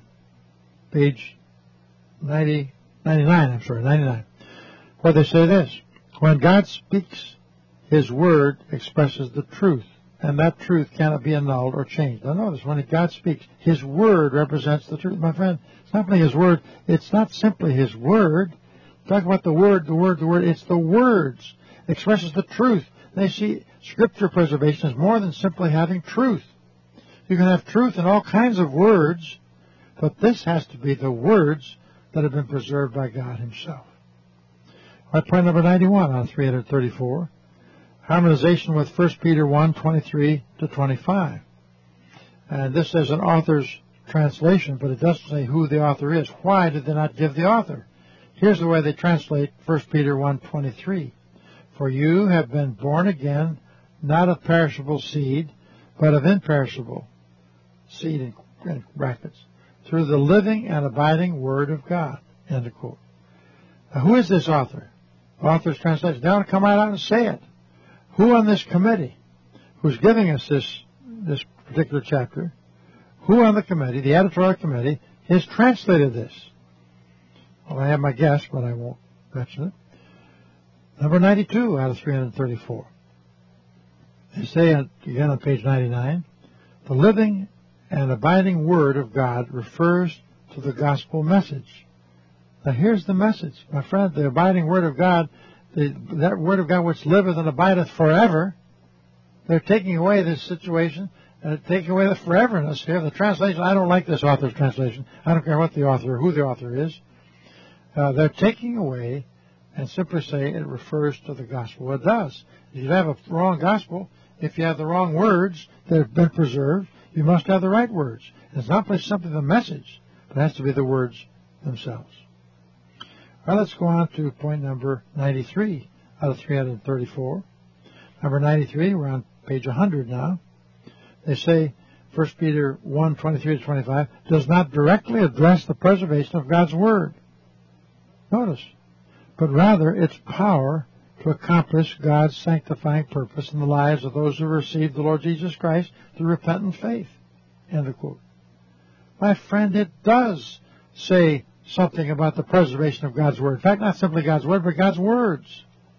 Page ninety, ninety-nine, I'm sorry, ninety-nine. Where they say this: when God speaks, His Word expresses the truth, and that truth cannot be annulled or changed. Now notice, when God speaks, His Word represents the truth. My friend, it's not only His Word, it's not simply His Word. Talk about the Word, the Word, the Word. It's the words. It expresses the truth. They see Scripture preservation as more than simply having truth. You can have truth in all kinds of words, but this has to be the words that have been preserved by God Himself. All right, point number ninety-one out of three hundred thirty-four. Harmonization with First Peter one, twenty-three to twenty-five. And this is an author's translation, but it doesn't say who the author is. Why did they not give the author? Here's the way they translate First Peter one, twenty-three. For you have been born again, not of perishable seed, but of imperishable seed, in, in brackets, through the living and abiding Word of God. End of quote. Now, who is this author? The author's translation. They want to come right out and say it. Who on this committee, who's giving us this this particular chapter, who on the committee, the editorial committee, has translated this? Well, I have my guess, but I won't mention it. Number ninety-two out of three hundred thirty-four. They say, again on page ninety-nine, the living and abiding Word of God refers to the gospel message. Now here's the message, my friend, the abiding Word of God, the, that Word of God which liveth and abideth forever. They're taking away this situation and taking away the foreverness here. The translation, I don't like this author's translation. I don't care what the author, who the author is. Uh, they're taking away and simply say it refers to the gospel. Well, it does. If you have a wrong gospel, if you have the wrong words that have been preserved, you must have the right words. It's not simply the message, but it has to be the words themselves. All right, let's go on to point number ninety-three out of three hundred thirty-four. Number ninety-three, we're on page one hundred now. They say First Peter one, twenty-three to twenty-five does not directly address the preservation of God's Word. Notice, but rather its power to accomplish God's sanctifying purpose in the lives of those who receive the Lord Jesus Christ through repentant faith. End of quote. My friend, it does say something about the preservation of God's Word. In fact, not simply God's Word, but God's words.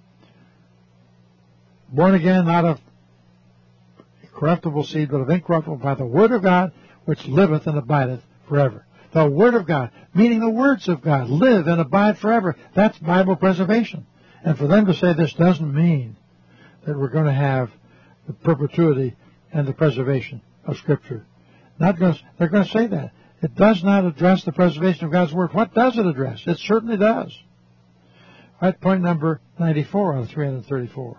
Born again, not of corruptible seed, but of incorruptible, by the Word of God, which liveth and abideth forever. The Word of God, meaning the words of God, live and abide forever. That's Bible preservation. And for them to say this doesn't mean that we're going to have the perpetuity and the preservation of Scripture. Not going to, they're going to say that. It does not address the preservation of God's Word. What does it address? It certainly does. All right, point number ninety-four out of three hundred thirty-four,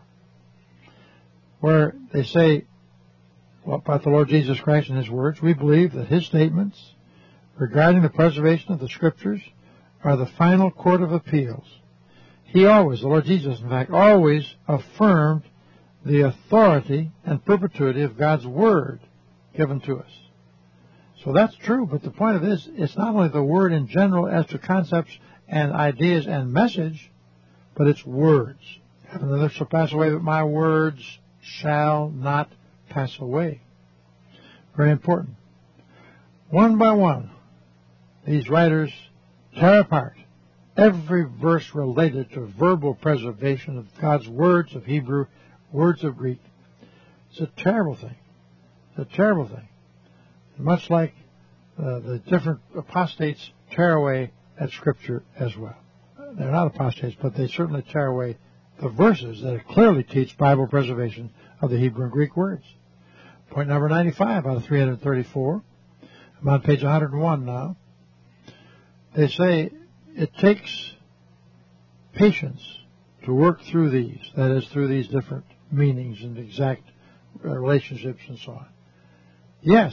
where they say, well, about the Lord Jesus Christ and His words, we believe that His statements regarding the preservation of the Scriptures are the final court of appeals. He always, the Lord Jesus, in fact, always affirmed the authority and perpetuity of God's Word given to us. So that's true, but the point of it is, it's not only the Word in general as to concepts and ideas and message, but it's words. Heaven and earth shall pass away, but my words shall not pass away. Very important. One by one, these writers tear apart every verse related to verbal preservation of God's words of Hebrew, words of Greek. It's a terrible thing. It's a terrible thing. Much like uh, the different apostates tear away at Scripture as well. They're not apostates, but they certainly tear away the verses that clearly teach Bible preservation of the Hebrew and Greek words. Point number ninety-five out of three hundred thirty-four. I'm on page one hundred one now. They say it takes patience to work through these, that is, through these different meanings and exact relationships and so on. Yes,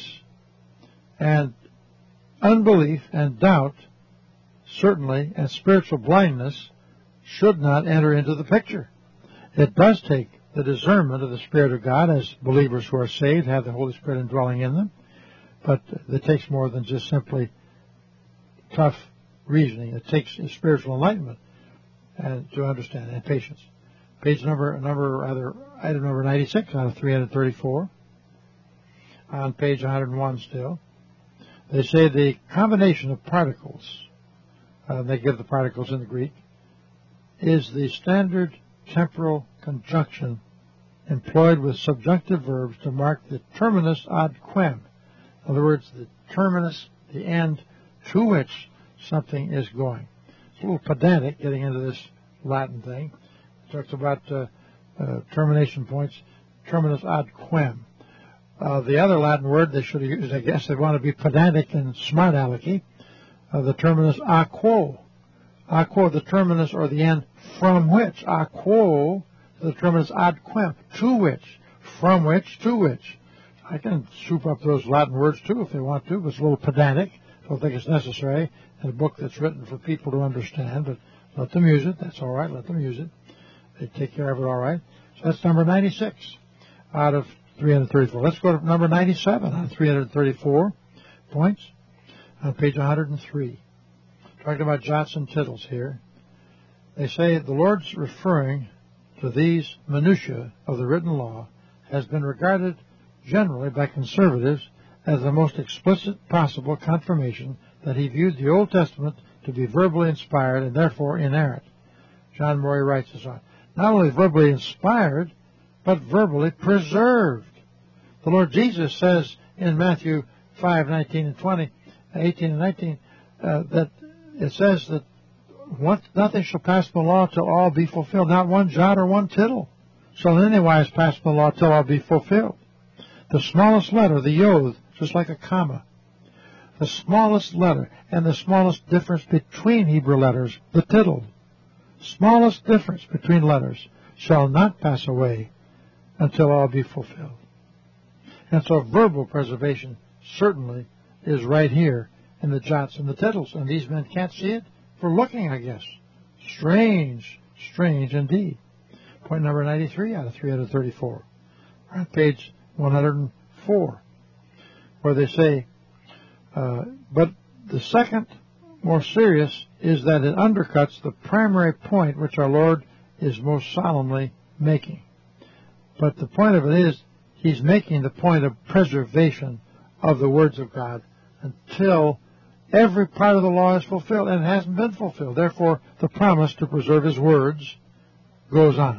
and unbelief and doubt, certainly, and spiritual blindness should not enter into the picture. It does take the discernment of the Spirit of God as believers who are saved have the Holy Spirit indwelling in them, but it takes more than just simply tough reasoning. It takes spiritual enlightenment and to understand, and patience. Page number, number rather, item number ninety-six out of three hundred thirty-four. On page one hundred one still. They say the combination of particles, uh, they give the particles in the Greek, is the standard temporal conjunction employed with subjunctive verbs to mark the terminus ad quem. In other words, the terminus, the end to which something is going. It's a little pedantic getting into this Latin thing. It talks about uh, uh, termination points, terminus ad quem. Uh, the other Latin word they should have used, I guess they want to be pedantic and smart alecky, uh, the terminus a quo. A quo, the terminus or the end from which. A quo, the terminus ad quem, to which. From which, to which. I can soup up those Latin words too if they want to, but it's a little pedantic. I don't think it's necessary in a book that's written for people to understand, but let them use it. That's all right. Let them use it. They take care of it all right. So that's number ninety-six out of three hundred thirty-four. Let's go to number ninety-seven on three hundred thirty-four points on page one hundred three. Talking about jots and tittles here. They say the Lord's referring to these minutiae of the written law has been regarded generally by conservatives as the most explicit possible confirmation that he viewed the Old Testament to be verbally inspired and therefore inerrant. John Murray writes this on. Not only verbally inspired, but verbally preserved. The Lord Jesus says in Matthew five, nineteen and twenty, eighteen and nineteen, uh, that it says that what, nothing shall pass from the law till all be fulfilled. Not one jot or one tittle shall in any wise pass from the law till all be fulfilled. The smallest letter, the yod, just like a comma. The smallest letter and the smallest difference between Hebrew letters, the tittle. Smallest difference between letters shall not pass away until all be fulfilled. And so verbal preservation certainly is right here in the jots and the tittles. And these men can't see it for looking, I guess. Strange, strange indeed. Point number ninety-three out of three hundred thirty-four. On page one hundred four, where they say, uh, but the second, more serious, is that it undercuts the primary point which our Lord is most solemnly making. But the point of it is, he's making the point of preservation of the words of God until every part of the law is fulfilled, and it hasn't been fulfilled. Therefore, the promise to preserve his words goes on.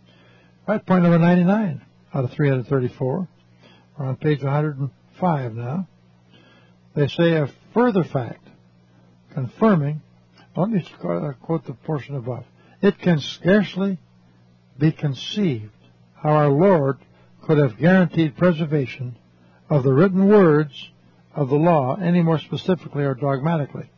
Right, point number ninety-nine out of three hundred thirty-four. We're on page one hundred five now. They say a further fact confirming, let me quote the portion above. It can scarcely be conceived how our Lord could have guaranteed preservation of the written words of the law any more specifically or dogmatically.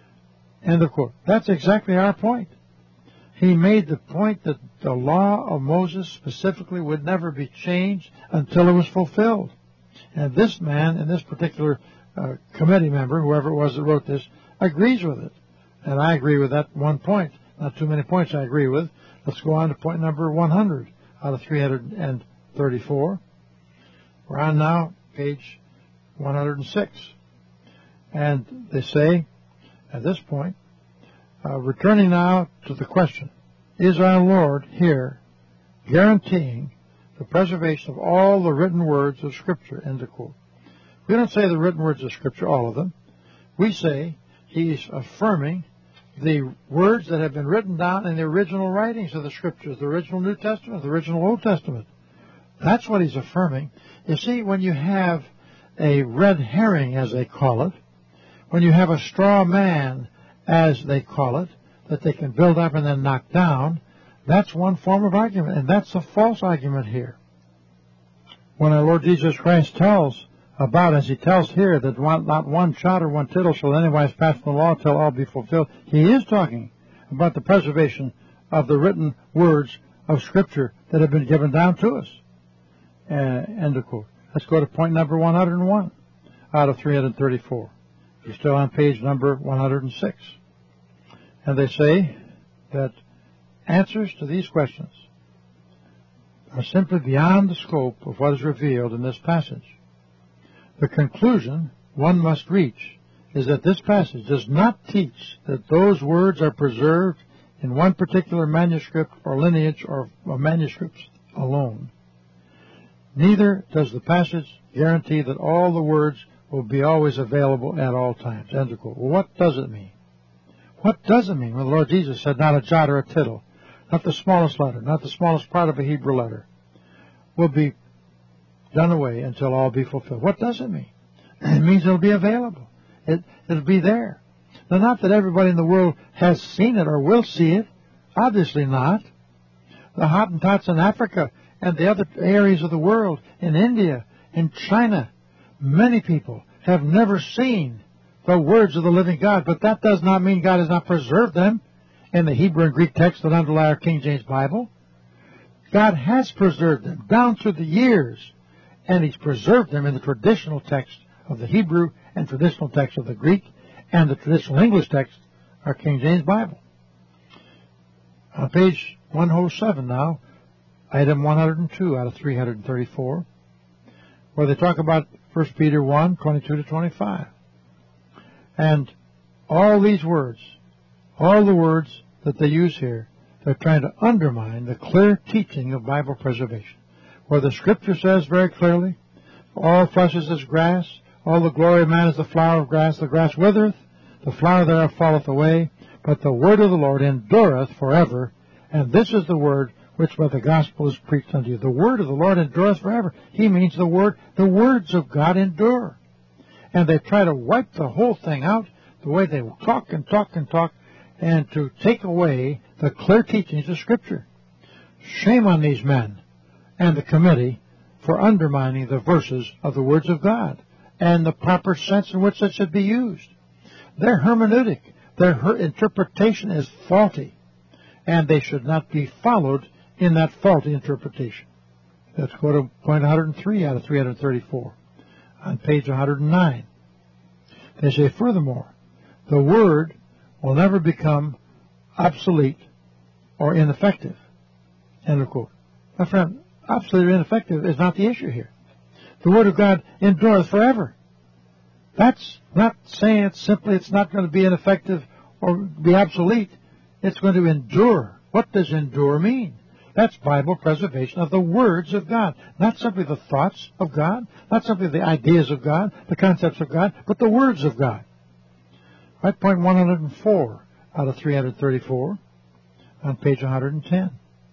End of quote. That's exactly our point. He made the point that the law of Moses specifically would never be changed until it was fulfilled. And this man and this particular uh, committee member, whoever it was that wrote this, agrees with it. And I agree with that one point. Not too many points I agree with. Let's go on to point number one hundred out of three hundred thirty-four. We're on now page one hundred six. And they say, at this point, uh, returning now to the question, is our Lord here guaranteeing the preservation of all the written words of Scripture? End of quote. We don't say the written words of Scripture, all of them. We say he's affirming the words that have been written down in the original writings of the Scriptures, the original New Testament, the original Old Testament. That's what he's affirming. You see, when you have a red herring, as they call it, when you have a straw man, as they call it, that they can build up and then knock down, that's one form of argument, and that's a false argument here. When our Lord Jesus Christ tells about, as he tells here, that one, not one jot or one tittle shall anywise pass from the law till all be fulfilled, he is talking about the preservation of the written words of Scripture that have been given down to us. Uh, end of quote. Let's go to point number one hundred one out of three hundred thirty-four. You're still on page number one hundred six. And they say that answers to these questions are simply beyond the scope of what is revealed in this passage. The conclusion one must reach is that this passage does not teach that those words are preserved in one particular manuscript or lineage or, or manuscripts alone. Neither does the passage guarantee that all the words will be always available at all times. End of quote. Well, what does it mean? What does it mean when the Lord Jesus said, not a jot or a tittle, not the smallest letter, not the smallest part of a Hebrew letter, will be done away until all be fulfilled? What does it mean? It means it'll be available. It, it'll be there. Now, not that everybody in the world has seen it or will see it. Obviously not. The Hottentots in Africa and the other areas of the world, in India, in China, many people have never seen the words of the living God. But that does not mean God has not preserved them in the Hebrew and Greek texts that underlie our King James Bible. God has preserved them down through the years, and He's preserved them in the traditional text of the Hebrew and traditional text of the Greek and the traditional English text, our King James Bible. On page one oh seven now, item one hundred two out of three hundred thirty-four, where they talk about First Peter one, twenty-two to twenty-five. And all these words, all the words that they use here, they're trying to undermine the clear teaching of Bible preservation, where the Scripture says very clearly, all flesh is as grass, all the glory of man is the flower of grass. The grass withereth, the flower thereof falleth away, but the word of the Lord endureth forever. And this is the word which by the gospel is preached unto you. The word of the Lord endureth forever. He means the word, the words of God endure. And they try to wipe the whole thing out, the way they talk and talk and talk, and to take away the clear teachings of Scripture. Shame on these men and the committee for undermining the verses of the words of God and the proper sense in which it should be used. Their hermeneutic, their her interpretation is faulty, and they should not be followed in that faulty interpretation. Let's go to point one hundred three out of three hundred thirty-four on page one hundred nine. They say, furthermore, the word will never become obsolete or ineffective. End of quote. My friend, obsolete or ineffective is not the issue here. The word of God endureth forever. That's not saying it simply it's not going to be ineffective or be obsolete. It's going to endure. What does endure mean? That's Bible preservation of the words of God. Not simply the thoughts of God, not simply the ideas of God, the concepts of God, but the words of God. Right, point one hundred four out of three hundred thirty-four on page one hundred ten.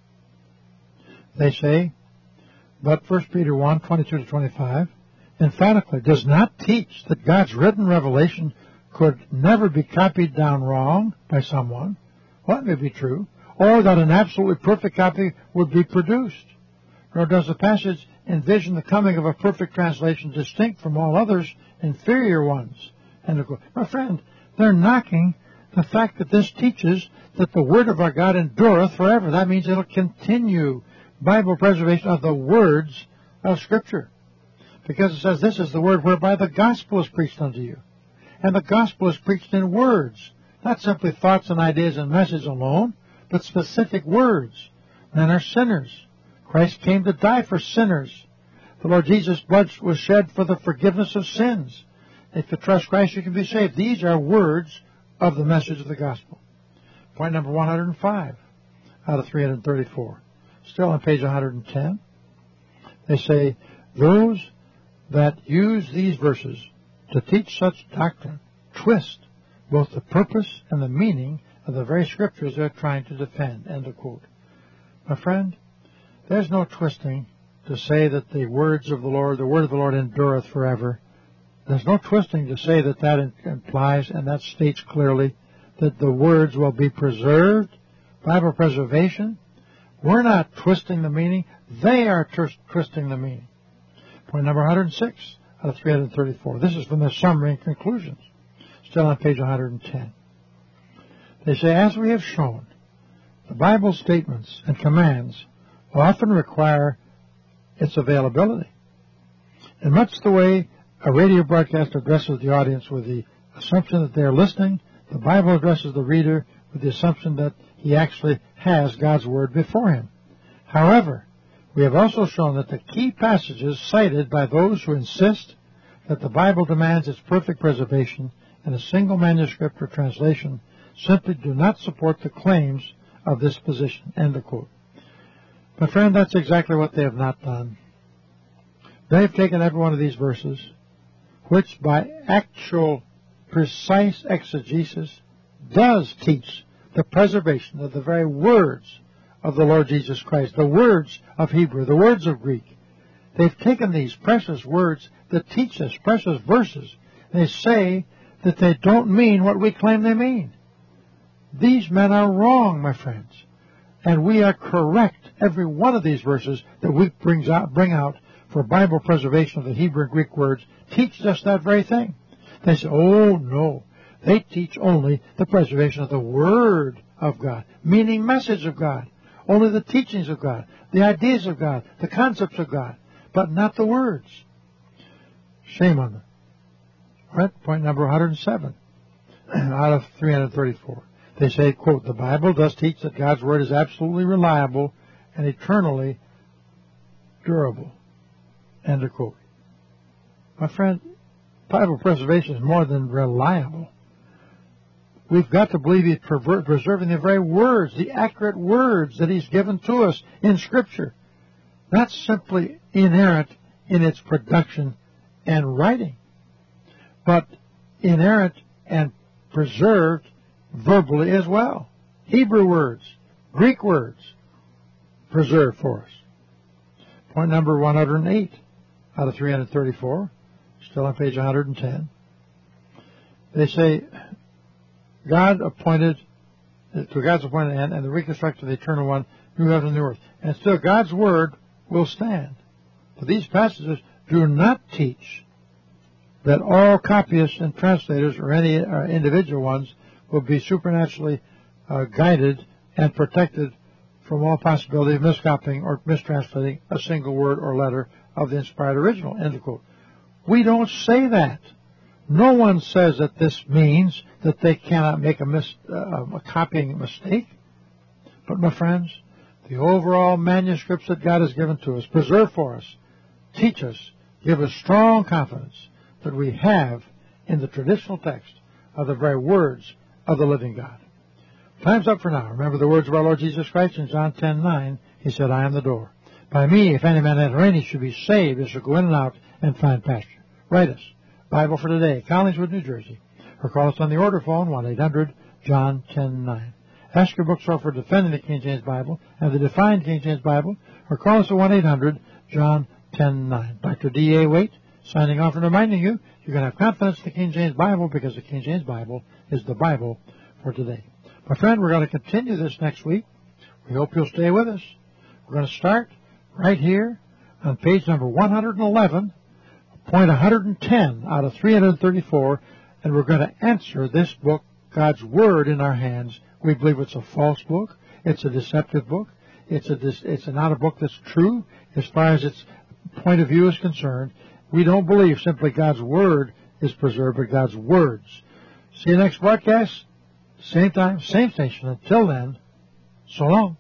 They say, but First Peter one, twenty-two to twenty-five, emphatically does not teach that God's written revelation could never be copied down wrong by someone. Well, that may be true. Or that an absolutely perfect copy would be produced. Nor does the passage envision the coming of a perfect translation distinct from all others inferior ones. And my friend, they're knocking the fact that this teaches that the word of our God endureth forever. That means it'll continue. Bible preservation of the words of Scripture. Because it says this is the word whereby the gospel is preached unto you. And the gospel is preached in words. Not simply thoughts and ideas and messages alone, but specific words. Men are sinners. Christ came to die for sinners. The Lord Jesus' blood was shed for the forgiveness of sins. If you trust Christ, you can be saved. These are words of the message of the gospel. Point number one hundred five out of three hundred thirty-four. Still on page one hundred ten. They say, those that use these verses to teach such doctrine twist both the purpose and the meaning of the very scriptures they're trying to defend. End of quote. My friend, there's no twisting to say that the words of the Lord, the word of the Lord endureth forever. There's no twisting to say that that implies, and that states clearly, that the words will be preserved. Bible preservation. We're not twisting the meaning. They are twisting the meaning. Point number one hundred six out of three hundred thirty-four. This is from the summary and conclusions. Still on page one hundred ten. They say, as we have shown, the Bible statements and commands often require its availability. In much the way a radio broadcast addresses the audience with the assumption that they are listening, the Bible addresses the reader with the assumption that he actually has God's Word before him. However, we have also shown that the key passages cited by those who insist that the Bible demands its perfect preservation in a single manuscript or translation simply do not support the claims of this position. End of quote. My friend, that's exactly what they have not done. They've taken every one of these verses, which by actual precise exegesis does teach the preservation of the very words of the Lord Jesus Christ, the words of Hebrew, the words of Greek. They've taken these precious words that teach us, precious verses, and they say that they don't mean what we claim they mean. These men are wrong, my friends, and we are correct. Every one of these verses that we brings out, bring out for Bible preservation of the Hebrew and Greek words teaches us that very thing. They say, oh no, they teach only the preservation of the Word of God, meaning message of God, only the teachings of God, the ideas of God, the concepts of God, but not the words. Shame on them. All right, point number one hundred seven out of three hundred thirty-four. They say, quote, the Bible does teach that God's Word is absolutely reliable and eternally durable. End of quote. My friend, Bible preservation is more than reliable. We've got to believe He's preserving the very words, the accurate words that He's given to us in Scripture. Not simply inerrant in its production and writing, but inerrant and preserved verbally as well. Hebrew words, Greek words, preserved for us. Point number one hundred eight out of three hundred thirty-four, still on page one hundred ten. They say, God appointed, to God's appointed end, and the reconstruction of the Eternal One, new heaven and new earth. And still God's Word will stand. But these passages do not teach that all copyists and translators, or any uh, individual ones, will be supernaturally uh, guided and protected from all possibility of miscopying or mistranslating a single word or letter of the inspired original. End of quote. We don't say that. No one says that this means that they cannot make a, mis, uh, a copying mistake. But, my friends, the overall manuscripts that God has given to us, preserved for us, teach us, give us strong confidence that we have in the traditional text of the very words of the living God. Time's up for now. Remember the words of our Lord Jesus Christ in John ten nine. He said, I am the door. By me, if any man enter in, he should be saved. He shall go in and out and find pasture. Write us. Bible for Today, Collingswood, New Jersey. Or call us on the order phone, one eight hundred John ten nine. Ask your bookstore for Defending the King James Bible and the Defined King James Bible. Or call us at one eight hundred John ten nine. Doctor D A Waite, signing off and reminding you, you can have confidence in the King James Bible because the King James Bible is the Bible for today. My friend, we're going to continue this next week. We hope you'll stay with us. We're going to start right here on page number one hundred eleven, point one hundred ten out of three hundred thirty-four, and we're going to answer this book, God's Word in Our Hands. We believe it's a false book. It's a deceptive book. It's a it's not a book that's true as far as its point of view is concerned. We don't believe simply God's Word is preserved, but God's words. See you next broadcast. Same time, same station. Until then, so long.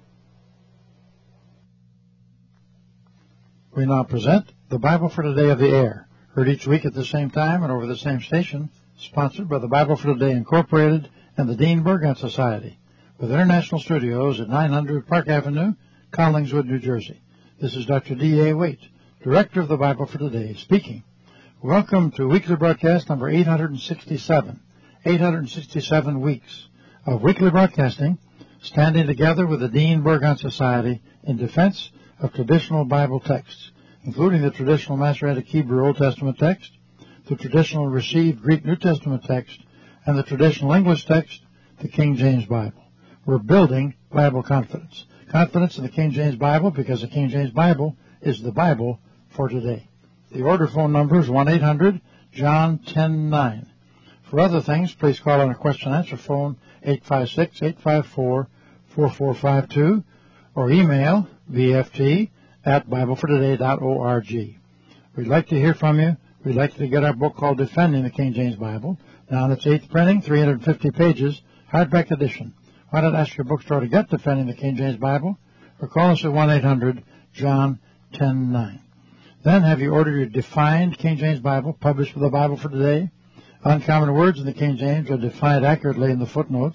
We now present the Bible for Today of the Air, heard each week at the same time and over the same station, sponsored by the Bible for Today Incorporated and the Dean Burgon Society, with international studios at nine hundred Park Avenue, Collingswood, New Jersey. This is Doctor D A Waite, Director of the Bible for Today, speaking. Welcome to weekly broadcast number eight hundred sixty-seven. eight hundred sixty-seven weeks of weekly broadcasting, standing together with the Dean Burgon Society in defense of traditional Bible texts, including the traditional Masoretic Hebrew Old Testament text, the traditional received Greek New Testament text, and the traditional English text, the King James Bible. We're building Bible confidence. Confidence in the King James Bible because the King James Bible is the Bible for today. The order phone number is one eight hundred John ten nine. For other things, please call on a question and answer phone eight five six, eight five four, four four five two or email b f t at bible for today dot org. We'd like to hear from you. We'd like to get our book called Defending the King James Bible. Now in its eighth printing, three hundred fifty pages, hardback edition. Why not ask your bookstore to get Defending the King James Bible or call us at one eight hundred John ten nine. Then have you ordered your Defined King James Bible, published with the Bible for Today. Uncommon words in the King James are defined accurately in the footnotes.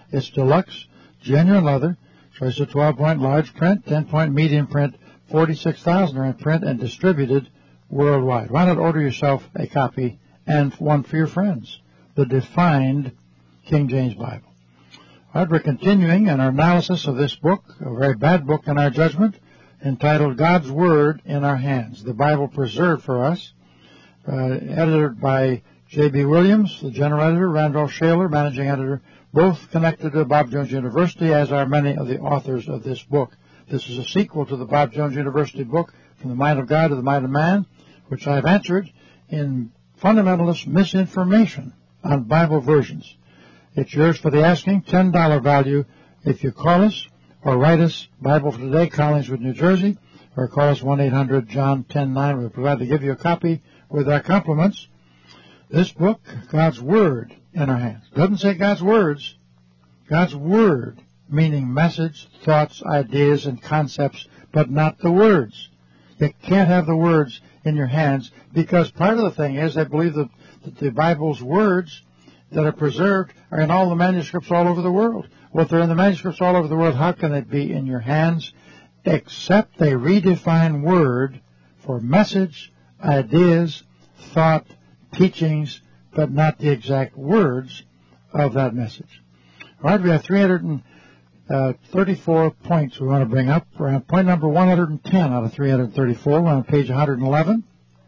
It's deluxe, genuine leather, choice of twelve-point large print, ten-point medium print, forty-six thousand are in print and distributed worldwide. Why not order yourself a copy and one for your friends? The Defined King James Bible. All right, we're continuing in our analysis of this book, a very bad book in our judgment, entitled God's Word in Our Hands, the Bible Preserved for Us, uh, edited by J B Williams, the general editor, Randolph Shaler, managing editor, both connected to Bob Jones University, as are many of the authors of this book. This is a sequel to the Bob Jones University book, From the Mind of God to the Mind of Man, which I've answered in fundamentalist misinformation on Bible versions. It's yours for the asking, ten dollars value if you call us or write us, Bible for Today, Collingswood, New Jersey, or call us one eight hundred John ten nine. We'll provide to give you a copy with our compliments. This book, God's Word in Our Hands. Doesn't say God's words. God's Word, meaning message, thoughts, ideas, and concepts, but not the words. You can't have the words in your hands, because part of the thing is they believe that, that the Bible's words that are preserved are in all the manuscripts all over the world. Well, if they're in the manuscripts all over the world, how can they be in your hands? Except they redefine word for message, ideas, thought, teachings, but not the exact words of that message. All right, we have three hundred thirty-four points we want to bring up. We're on point number one hundred ten out of three hundred thirty-four. We're on page one hundred eleven,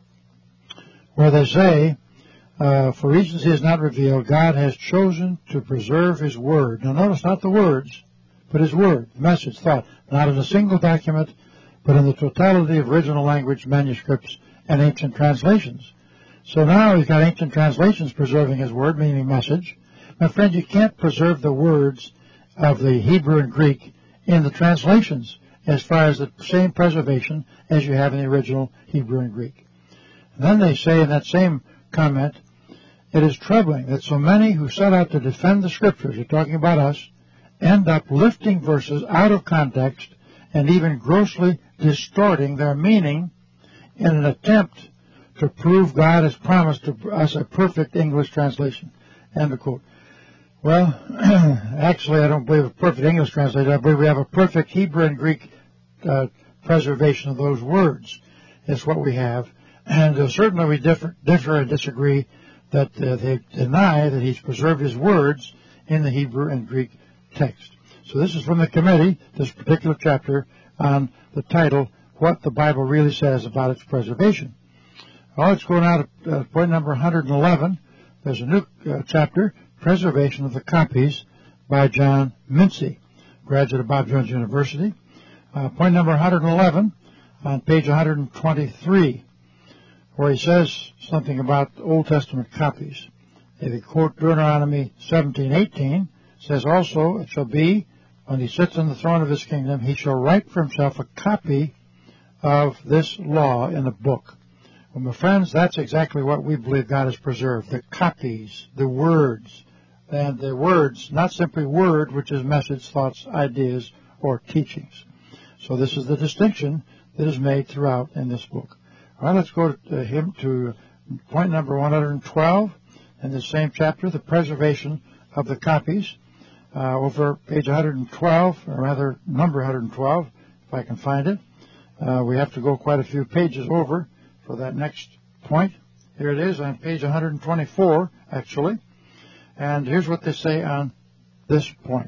where they say, Uh, for reasons he has not revealed, God has chosen to preserve his word. Now notice, not the words, but his word, message, thought, not in a single document, but in the totality of original language, manuscripts, and ancient translations. So now he's got ancient translations preserving his word, meaning message. My friend, you can't preserve the words of the Hebrew and Greek in the translations as far as the same preservation as you have in the original Hebrew and Greek. And then they say in that same comment, it is troubling that so many who set out to defend the Scriptures, you're talking about us, end up lifting verses out of context and even grossly distorting their meaning in an attempt to prove God has promised to us a perfect English translation. End of quote. Well, actually, I don't believe a perfect English translation. I believe we have a perfect Hebrew and Greek uh, preservation of those words. It's what we have. And uh, certainly we differ, differ and disagree that uh, they deny that he's preserved his words in the Hebrew and Greek text. So this is from the committee, this particular chapter, on the title, What the Bible Really Says About Its Preservation. Well, let's go now to uh, point number one hundred eleven. There's a new uh, chapter, Preservation of the Copies, by John Mincy, graduate of Bob Jones University. Uh, point number one hundred eleven on page one hundred twenty-three. Where he says something about Old Testament copies. If you quote Deuteronomy seventeen eighteen, says also, it shall be, when he sits on the throne of his kingdom, he shall write for himself a copy of this law in a book. Well, my friends, that's exactly what we believe God has preserved, the copies, the words, and the words, not simply word, which is message, thoughts, ideas, or teachings. So this is the distinction that is made throughout in this book. All right, let's go to him to point number one hundred twelve in the same chapter, the preservation of the copies. Uh, over page one hundred twelve, or rather number one hundred twelve, if I can find it. Uh, we have to go quite a few pages over for that next point. Here it is on page one hundred twenty-four, actually. And here's what they say on this point.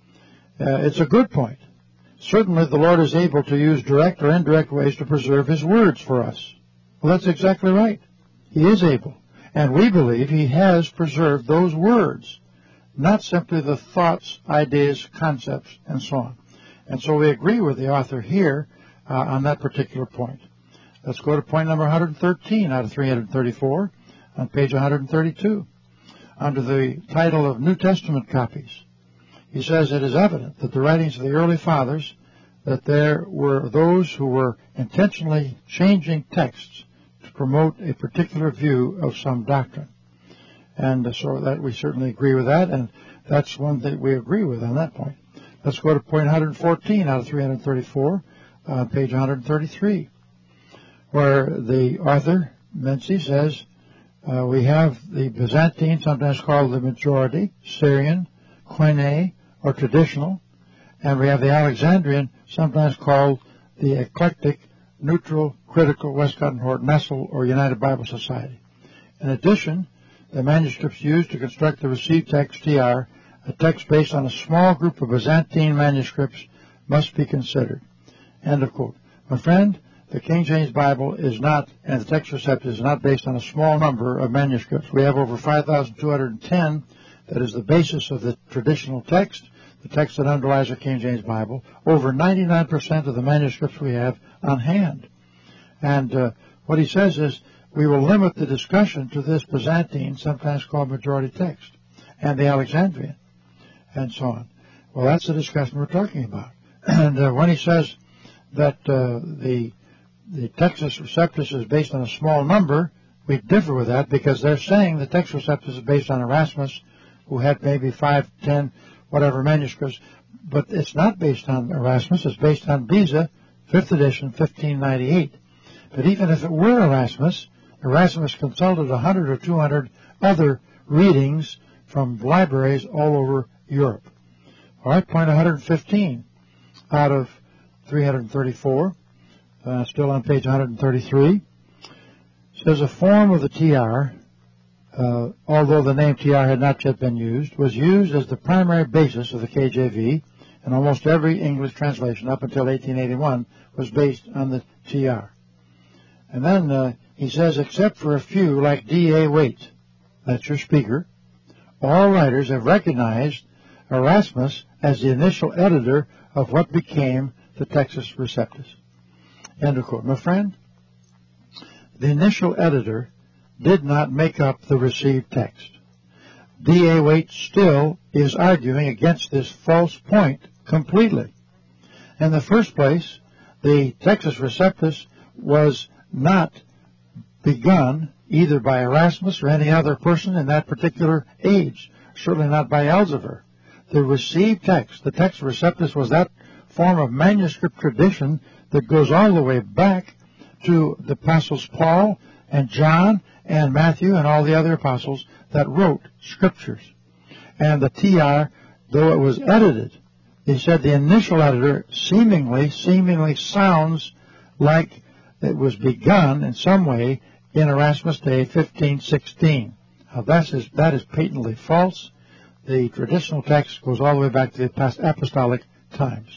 Uh, it's a good point. Certainly the Lord is able to use direct or indirect ways to preserve his words for us. Well, that's exactly right. He is able. And we believe he has preserved those words, not simply the thoughts, ideas, concepts, and so on. And so we agree with the author here uh, on that particular point. Let's go to point number one hundred thirteen out of three hundred thirty-four on page one hundred thirty-two. Under the title of New Testament copies, he says it is evident that the writings of the early fathers, that there were those who were intentionally changing texts to promote a particular view of some doctrine. And so that we certainly agree with that, and that's one that we agree with on that point. Let's go to point one hundred fourteen out of three hundred thirty-four, uh, page one hundred thirty-three, where the author, Mincy, says, uh, we have the Byzantine, sometimes called the majority, Syrian, Koine, or traditional, and we have the Alexandrian, sometimes called the Eclectic, Neutral, Critical, Westcott and Hort, Nestle, or United Bible Society. In addition, the manuscripts used to construct the received text, T R, a text based on a small group of Byzantine manuscripts, must be considered. End of quote. My friend, the King James Bible is not, and the Text Receptus is not based on a small number of manuscripts. We have over five thousand two hundred ten that is the basis of the traditional text, the text that underlies the King James Bible. Over ninety-nine percent of the manuscripts we have on hand. And uh, what he says is, we will limit the discussion to this Byzantine, sometimes called majority text, and the Alexandrian, and so on. Well, that's the discussion we're talking about. And uh, when he says that uh, the the Textus Receptus is based on a small number, we differ with that because they're saying the Textus Receptus is based on Erasmus, who had maybe five, ten, whatever manuscripts, but it's not based on Erasmus. It's based on Beza, fifth edition, fifteen ninety-eight. But even if it were Erasmus, Erasmus consulted one hundred or two hundred other readings from libraries all over Europe. All right, point one hundred fifteen out of three hundred thirty-four, uh, still on page one hundred thirty-three, says a form of the T R, uh, although the name T R had not yet been used, was used as the primary basis of the K J V, and almost every English translation up until eighteen eighty-one was based on the T R. And then uh, he says, except for a few like D A Waite, that's your speaker, all writers have recognized Erasmus as the initial editor of what became the Textus Receptus. End of quote. My friend, the initial editor did not make up the received text. D A Waite still is arguing against this false point completely. In the first place, the Textus Receptus was not begun either by Erasmus or any other person in that particular age, certainly not by Elzevir. The received text, the Textus Receptus, was that form of manuscript tradition that goes all the way back to the apostles Paul and John and Matthew and all the other apostles that wrote scriptures. And the T R, though it was edited, he said the initial editor seemingly, seemingly sounds like it was begun in some way in Erasmus' day, fifteen sixteen. Now that is, that is patently false. The traditional text goes all the way back to the apostolic times.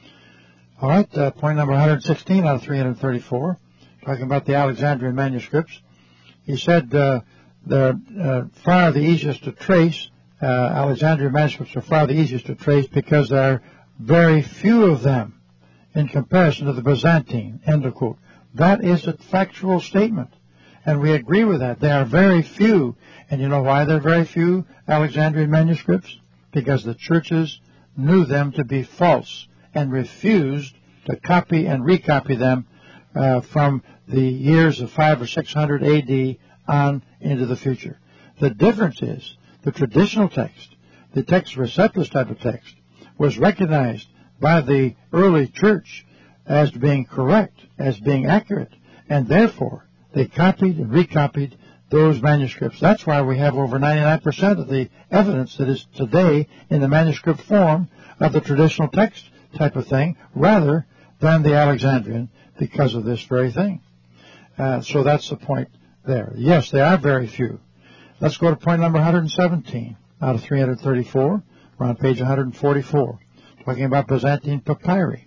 All right, uh, point number one hundred sixteen out of three hundred thirty-four, talking about the Alexandrian manuscripts. He said uh, they're uh, far the easiest to trace. Uh, Alexandrian manuscripts are far the easiest to trace because there are very few of them in comparison to the Byzantine. End of quote. That is a factual statement, and we agree with that. There are very few, and you know why there are very few Alexandrian manuscripts? Because the churches knew them to be false and refused to copy and recopy them uh, from the years of five or six hundred A D on into the future. The difference is the traditional text, the Textus Receptus type of text, was recognized by the early church as being correct, as being accurate, and therefore they copied and recopied those manuscripts. That's why we have over ninety-nine percent of the evidence that is today in the manuscript form of the traditional text type of thing, rather than the Alexandrian, because of this very thing. Uh, so that's the point there. Yes, there are very few. Let's go to point number one hundred seventeen out of three hundred thirty-four. We're on page one hundred forty-four, talking about Byzantine papyri.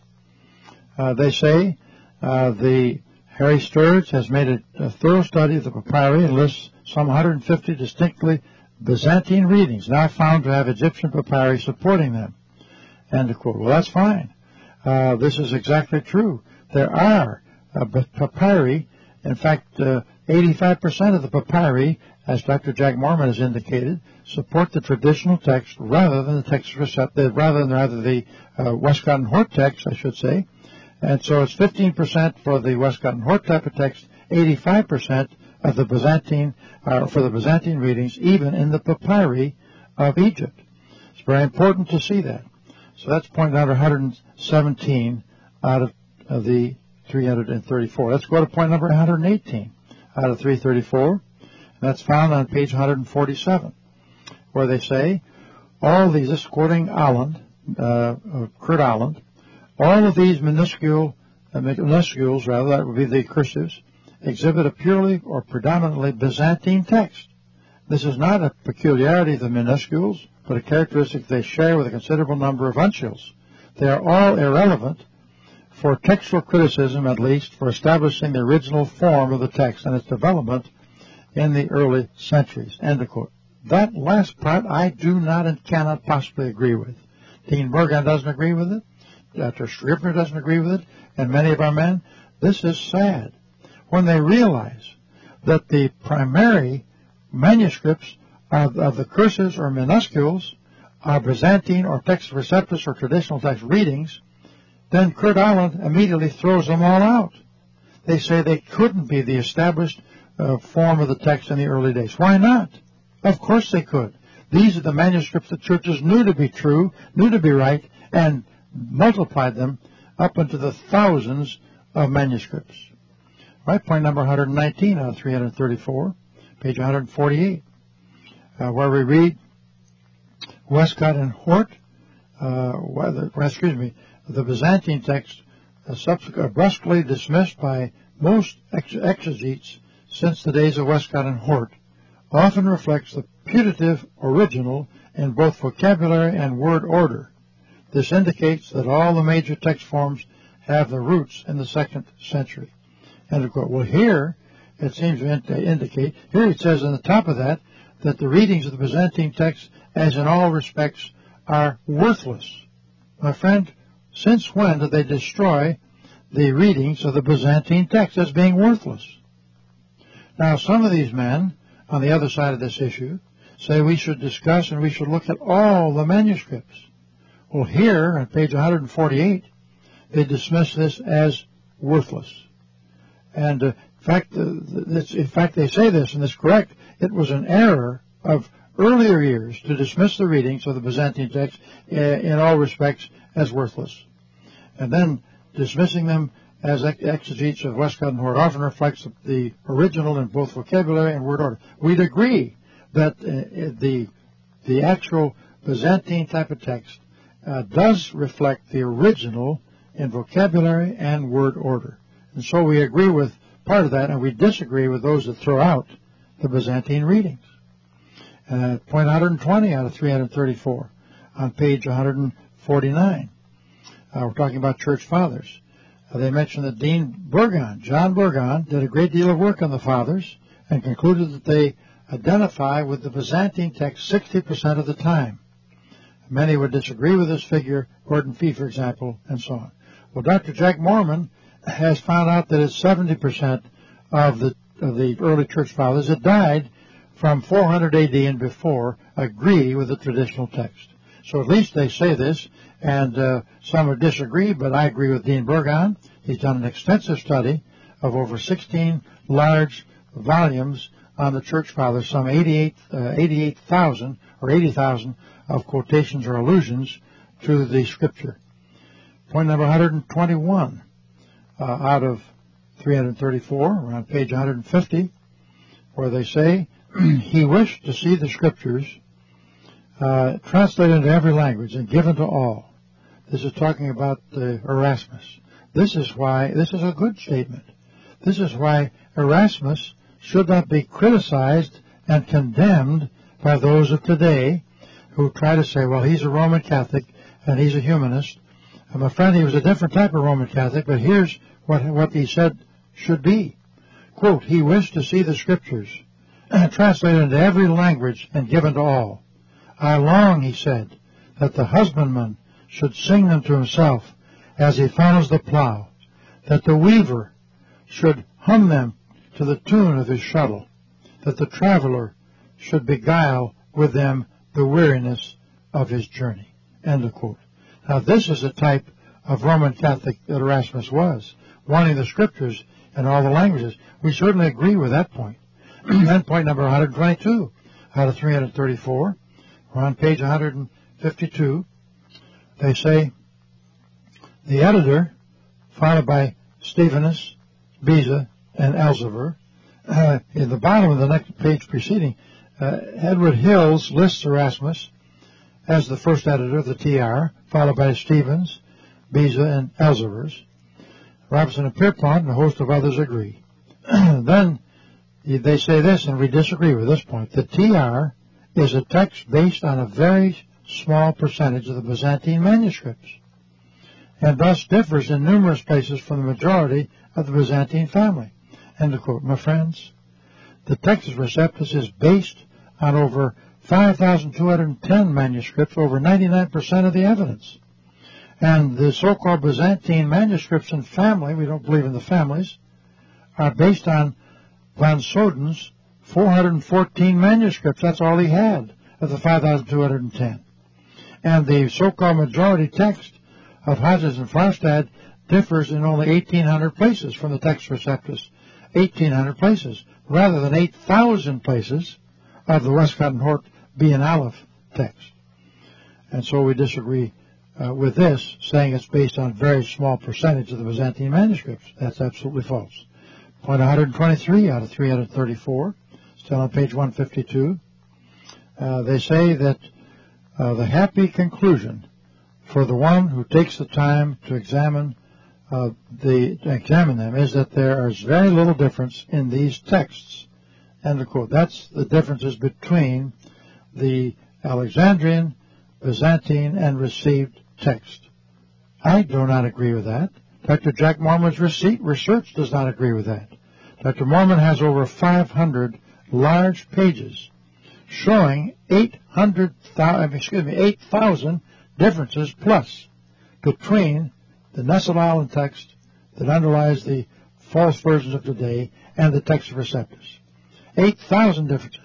Uh, they say uh, the Harry Sturge has made a, a thorough study of the papyri and lists some one hundred fifty distinctly Byzantine readings now found to have Egyptian papyri supporting them. End of quote. Well, that's fine. Uh, this is exactly true. There are uh, papyri. In fact, uh, eighty-five percent of the papyri, as Doctor Jack Mormon has indicated, support the traditional text rather than the Textus Receptus, rather than rather the uh, Westcott and Hort text, I should say. And so it's fifteen percent for the Westcott and Hort type of text, eighty-five percent of the Byzantine, uh, for the Byzantine readings, even in the papyri of Egypt. It's very important to see that. So that's point number one hundred seventeen out of, of the three hundred thirty-four. Let's go to point number one hundred eighteen out of three thirty-four. That's found on page one hundred forty-seven, where they say, all these, this is quoting Allen, uh, Kurt Aland, all of these minuscule, uh, minuscules, rather, that would be the cursives, exhibit a purely or predominantly Byzantine text. This is not a peculiarity of the minuscules, but a characteristic they share with a considerable number of uncials. They are all irrelevant for textual criticism, at least, for establishing the original form of the text and its development in the early centuries. End of quote. That last part I do not and cannot possibly agree with. Dean Burgon doesn't agree with it. Doctor Scribner doesn't agree with it. And many of our men. This is sad. When they realize that the primary manuscripts of, of the cursives or minuscules are Byzantine or Textus Receptus or traditional text readings, then Kurt Aland immediately throws them all out. They say they couldn't be the established uh, form of the text in the early days. Why not? Of course they could. These are the manuscripts the churches knew to be true, knew to be right, and multiplied them up into the thousands of manuscripts. All right, point number one hundred nineteen out of three hundred thirty-four, page one hundred forty-eight, uh, where we read, Westcott and Hort, uh, whether, excuse me, the Byzantine text uh, subsequently brusquely dismissed by most ex exegetes since the days of Westcott and Hort, often reflects the putative original in both vocabulary and word order. This indicates that all the major text forms have their roots in the second century. End of quote. Well, here it seems to indicate, here it says on the top of that, that the readings of the Byzantine text, as in all respects, are worthless. My friend, since when did they destroy the readings of the Byzantine text as being worthless? Now, some of these men on the other side of this issue say we should discuss and we should look at all the manuscripts. Well, here on page one hundred forty-eight, they dismiss this as worthless. And uh, in fact, uh, this, in fact, they say this, and it's correct. It was an error of earlier years to dismiss the readings of the Byzantine text uh, in all respects as worthless. And then dismissing them as exegetes of Westcott and Hort often reflects the original in both vocabulary and word order. We'd agree that uh, the the actual Byzantine type of text uh, does reflect the original in vocabulary and word order. And so we agree with part of that, and we disagree with those that throw out the Byzantine readings. Uh, point one hundred twenty out of three hundred thirty-four on page one hundred forty-nine. Uh, we're talking about church fathers. Uh, they mentioned that Dean Burgon, John Burgon, did a great deal of work on the fathers and concluded that they identify with the Byzantine text sixty percent of the time. Many would disagree with this figure, Gordon Fee, for example, and so on. Well, Doctor Jack Moorman has found out that it's seventy percent of the, of the early church fathers that died from four hundred A D and before agree with the traditional text. So at least they say this, and uh, some would disagree, but I agree with Dean Burgon. He's done an extensive study of over sixteen large volumes on the church fathers, some eighty-eight thousand or eighty thousand of quotations or allusions to the scripture. Point number one hundred twenty-one uh, out of three hundred thirty-four, around page one hundred fifty, where they say, he wished to see the scriptures uh, translated into every language and given to all. This is talking about uh, Erasmus. This is why, this is a good statement. This is why Erasmus should not be criticized and condemned by those of today who try to say, well, he's a Roman Catholic and he's a humanist. And my friend, he was a different type of Roman Catholic, but here's what, what he said should be. Quote, he wished to see the scriptures translated into every language and given to all. I long, he said, that the husbandman should sing them to himself as he follows the plow, that the weaver should hum them to the tune of his shuttle, that the traveler should beguile with them the weariness of his journey. End of quote. Now this is a type of Roman Catholic that Erasmus was, wanting the scriptures in all the languages. We certainly agree with that point. Then point number one hundred twenty-two out of three hundred thirty-four. We're on page one hundred fifty-two. They say, the editor, followed by Stephanus, Beza, and Elzevir. Uh, in the bottom of the next page preceding, uh, Edward Hills lists Erasmus as the first editor of the T R, followed by Stevens, Beza, and Elzevers. Robertson and Pierpont and a host of others agree. Then they say this, and we disagree with this point. The T R is a text based on a very small percentage of the Byzantine manuscripts, and thus differs in numerous places from the majority of the Byzantine family. End of quote. My friends, the Textus Receptus is based on over five thousand two hundred ten manuscripts, over ninety-nine percent of the evidence. And the so-called Byzantine manuscripts and family, we don't believe in the families, are based on von Soden's four hundred fourteen manuscripts. That's all he had of the five thousand two hundred ten. And the so-called majority text of Hodges and Flaustad differs in only eighteen hundred places from the Textus Receptus, eighteen hundred places, rather than eight thousand places of the Westcott and Hort B and Aleph text. And so we disagree uh, with this, saying it's based on a very small percentage of the Byzantine manuscripts. That's absolutely false. Point one hundred twenty-three out of three hundred thirty-four, still on page one fifty-two. Uh, they say that uh, the happy conclusion for the one who takes the time to examine uh, the to examine them is that there is very little difference in these texts. End of quote. That's the differences between the Alexandrian, Byzantine, and received text. I do not agree with that. Doctor Jack Mormon's receipt research does not agree with that. Doctor Mormon has over five hundred large pages showing eight hundred thousand, excuse me, eight thousand differences plus between the Nestle Island text that underlies the false versions of today and the Textus Receptus. eight thousand differences.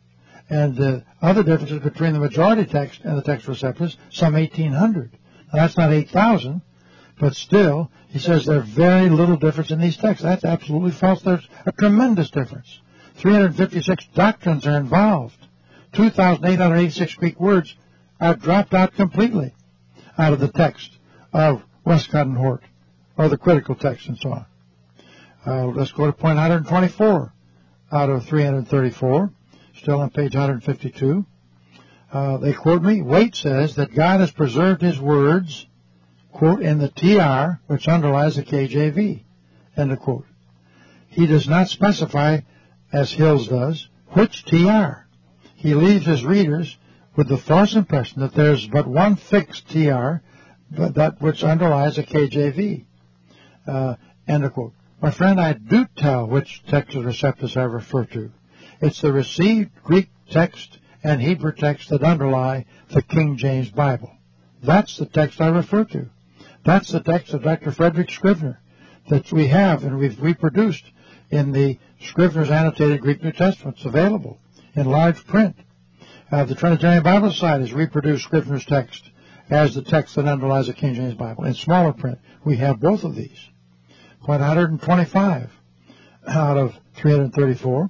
And the other differences between the majority text and the Textus Receptus, some eighteen hundred. Now, that's not eight thousand, but still, he says there's very little difference in these texts. That's absolutely false. There's a tremendous difference. three hundred fifty-six doctrines are involved. two thousand eight hundred eighty-six Greek words are dropped out completely out of the text of Westcott and Hort, or the critical text and so on. Uh, let's go to point one hundred twenty-four out of three hundred thirty-four, still on page one hundred fifty-two. Uh, they quote me. Waite says that God has preserved his words, quote, in the T R, which underlies the K J V, end of quote. He does not specify, as Hills does, which T R. He leaves his readers with the false impression that there's but one fixed T R, but that which underlies a K J V, uh, end of quote. My friend, I do tell which Textus Receptus I refer to. It's the received Greek text and Hebrew text that underlie the King James Bible. That's the text I refer to. That's the text of Doctor Frederick Scrivener that we have and we've reproduced in the Scrivener's Annotated Greek New Testaments available in large print. Uh, the Trinitarian Bible Society has reproduced Scrivener's text as the text that underlies the King James Bible. In smaller print, we have both of these. Point one hundred twenty-five out of three hundred thirty-four.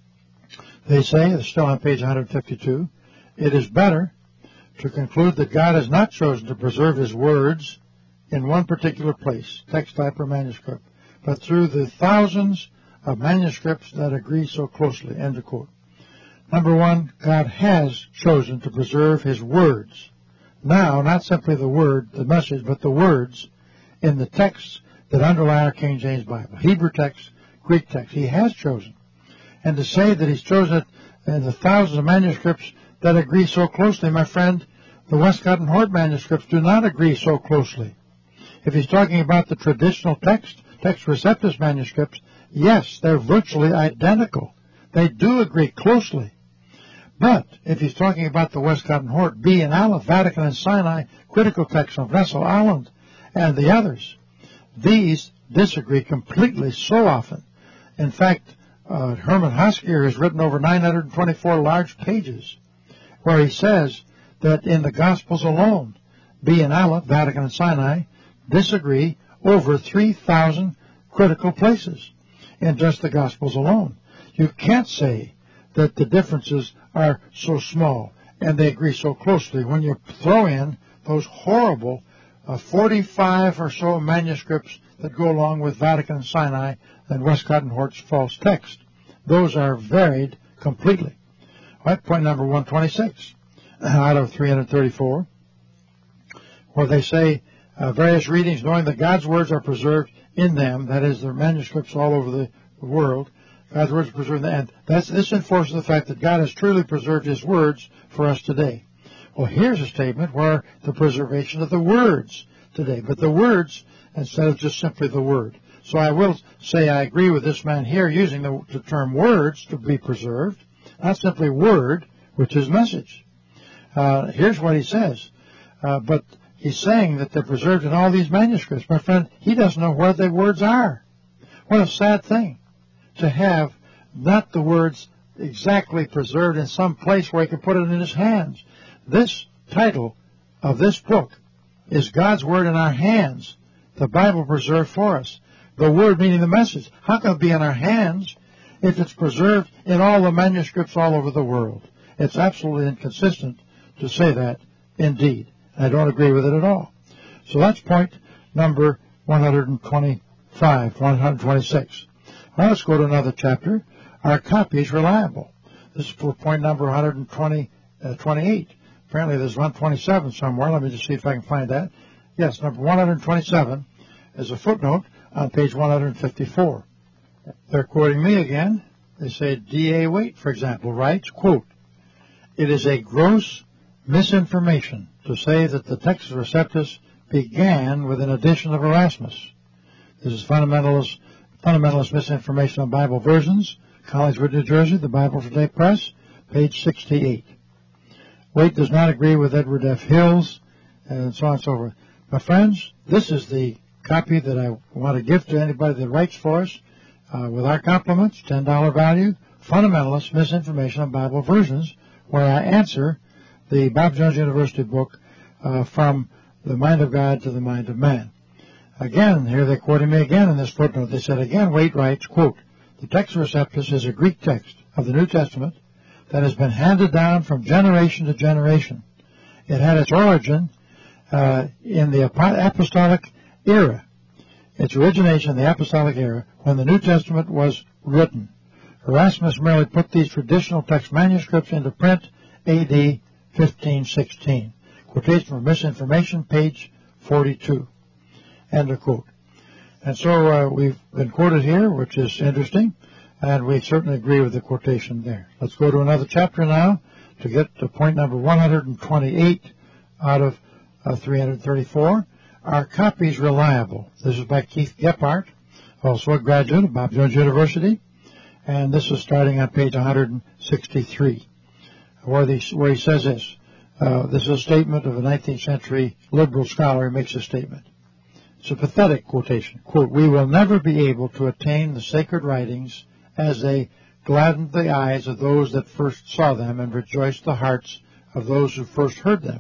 They say, it's still on page one hundred fifty-two, it is better to conclude that God has not chosen to preserve his words in one particular place, text, type, or manuscript, but through the thousands of manuscripts that agree so closely, end of quote. Number one, God has chosen to preserve his words. Now, not simply the word, the message, but the words in the texts that underlie our King James Bible, Hebrew text, Greek text. He has chosen. And to say that he's chosen it in the thousands of manuscripts that agree so closely, my friend, the Westcott and Hort manuscripts do not agree so closely. If he's talking about the traditional text, Textus Receptus manuscripts, yes, they're virtually identical. They do agree closely. But if he's talking about the Westcott and Hort, B and Aleph, Vatican and Sinai, critical texts of Nestle Island, and the others, these disagree completely so often. In fact, uh, Herman Hoskier has written over nine hundred twenty-four large pages where he says that in the Gospels alone, B and Aleph, Vatican and Sinai, disagree over three thousand critical places in just the Gospels alone. You can't say that the differences are so small and they agree so closely when you throw in those horrible uh, forty-five or so manuscripts that go along with Vatican and Sinai and Westcott and Hort's false text. Those are varied completely. All right, point number one twenty-six. out of three thirty-four, where they say uh, various readings, knowing that God's words are preserved in them, that is, their manuscripts all over the world, God's words are preserved in them, and that's, this enforces the fact that God has truly preserved His words for us today. Well, here's a statement where the preservation of the words today, but the words instead of just simply the word. So I will say I agree with this man here using the, the term words to be preserved, not simply word, which is message. Uh, here's what he says. Uh, but he's saying that they're preserved in all these manuscripts. My friend, he doesn't know where the words are. What a sad thing to have not the words exactly preserved in some place where he can put it in his hands. This title of this book is God's Word in our hands, the Bible preserved for us. The Word meaning the message. How can it be in our hands if it's preserved in all the manuscripts all over the world? It's absolutely inconsistent to say that, indeed. I don't agree with it at all. So that's point number one twenty-five, one twenty-six. Now let's go to another chapter. Are copies reliable? This is for point number one twenty, uh, twenty-eight. Apparently there's one twenty-seven somewhere. Let me just see if I can find that. Yes, number one twenty-seven is a footnote on page one fifty-four. They're quoting me again. They say D A Waite, for example, writes, quote, "It is a gross misinformation to say that the Textus Receptus began with an edition of Erasmus." This is fundamentalist, fundamentalist misinformation on Bible versions, Collingswood, New Jersey, the Bible Today Press, page sixty-eight. Waite does not agree with Edward F. Hills, and so on and so forth. My friends, this is the copy that I want to give to anybody that writes for us, uh, with our compliments, ten dollars value, Fundamentalist Misinformation on Bible Versions, where I answer the Bob Jones University book, uh, From the Mind of God to the Mind of Man. Again, here they're quoting me again in this footnote. They said again, Waite writes, quote, "The Textus Receptus is a Greek text of the New Testament that has been handed down from generation to generation. It had its origin uh, in the apostolic era, its origination in the apostolic era, when the New Testament was written. Erasmus merely put these traditional text manuscripts into print A D fifteen sixteen. Quotation from Misinformation, page forty-two. End of quote. And so uh, we've been quoted here, which is interesting, and we certainly agree with the quotation there. Let's go to another chapter now to get to point number one twenty-eight out of uh, three thirty-four. Are copies reliable? This is by Keith Gephardt, also a graduate of Bob Jones University, and this is starting on page one sixty-three, where, the, where he says this. Uh, this is a statement of a nineteenth century liberal scholar who makes a statement. It's a pathetic quotation. Quote, "We will never be able to attain the sacred writings as they gladdened the eyes of those that first saw them and rejoiced the hearts of those who first heard them.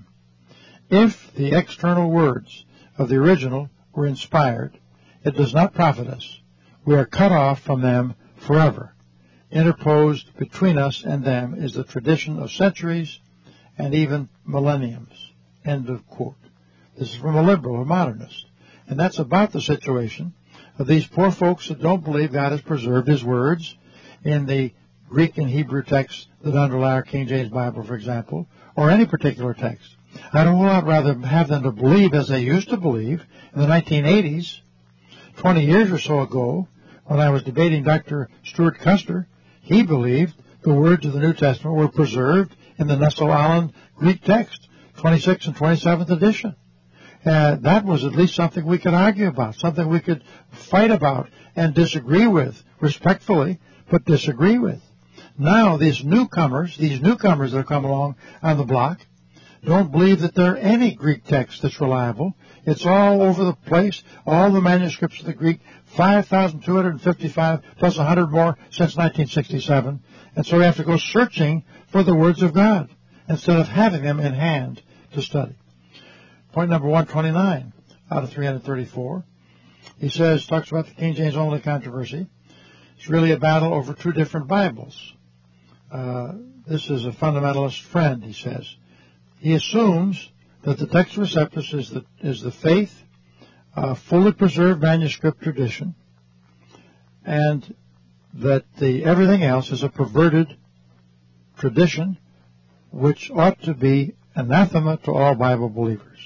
If the external words of the original were inspired, it does not profit us. We are cut off from them forever. Interposed between us and them is the tradition of centuries and even millenniums." End of quote. This is from a liberal, a modernist. And that's about the situation of these poor folks that don't believe God has preserved His words in the Greek and Hebrew texts that underlie our King James Bible, for example, or any particular text. I'd a whole lot rather have them to believe as they used to believe in the nineteen eighties, twenty years or so ago, when I was debating Doctor Stuart Custer. He believed the words of the New Testament were preserved in the Nestle-Aland Greek text, twenty-sixth and twenty-seventh edition. Uh, that was at least something we could argue about, something we could fight about and disagree with, respectfully, but disagree with. Now, these newcomers, these newcomers that have come along on the block, don't believe that there are any Greek text that's reliable. It's all over the place, all the manuscripts of the Greek, five thousand two hundred fifty-five plus one hundred more since nineteen sixty-seven. And so we have to go searching for the words of God instead of having them in hand to study. Point number one twenty-nine out of three thirty-four. He says, talks about the King James only controversy. It's really a battle over two different Bibles. Uh, this is a fundamentalist friend, he says. He assumes that the Textus Receptus is the, is the faith, uh, fully preserved manuscript tradition, and that the everything else is a perverted tradition which ought to be anathema to all Bible believers.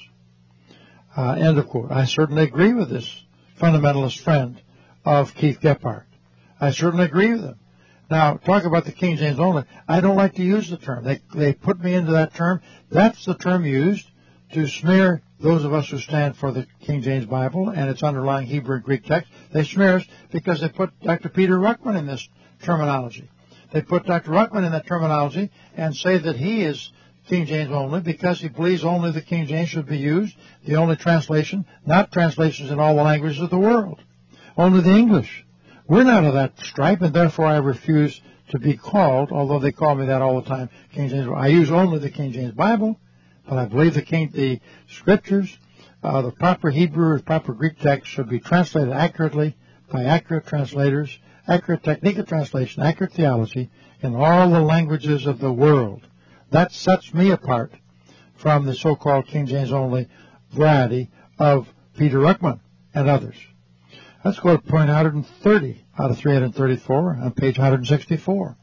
Uh, end of quote. I certainly agree with this fundamentalist friend of Keith Gephardt. I certainly agree with him. Now, talk about the King James only. I don't like to use the term. They they put me into that term. That's the term used to smear those of us who stand for the King James Bible and its underlying Hebrew and Greek text. They smear us because they put Doctor Peter Ruckman in this terminology. They put Doctor Ruckman in that terminology and say that he is King James only because he believes only the King James should be used, the only translation, not translations in all the languages of the world, only the English. We're not of that stripe, and therefore I refuse to be called, although they call me that all the time, King James. I use only the King James Bible, but I believe the King, the Scriptures, uh, the proper Hebrew or proper Greek text should be translated accurately by accurate translators, accurate technique of translation, accurate theology in all the languages of the world. That sets me apart from the so-called King James only variety of Peter Ruckman and others. Let's go to point one thirty out of three hundred thirty-four on page one sixty-four,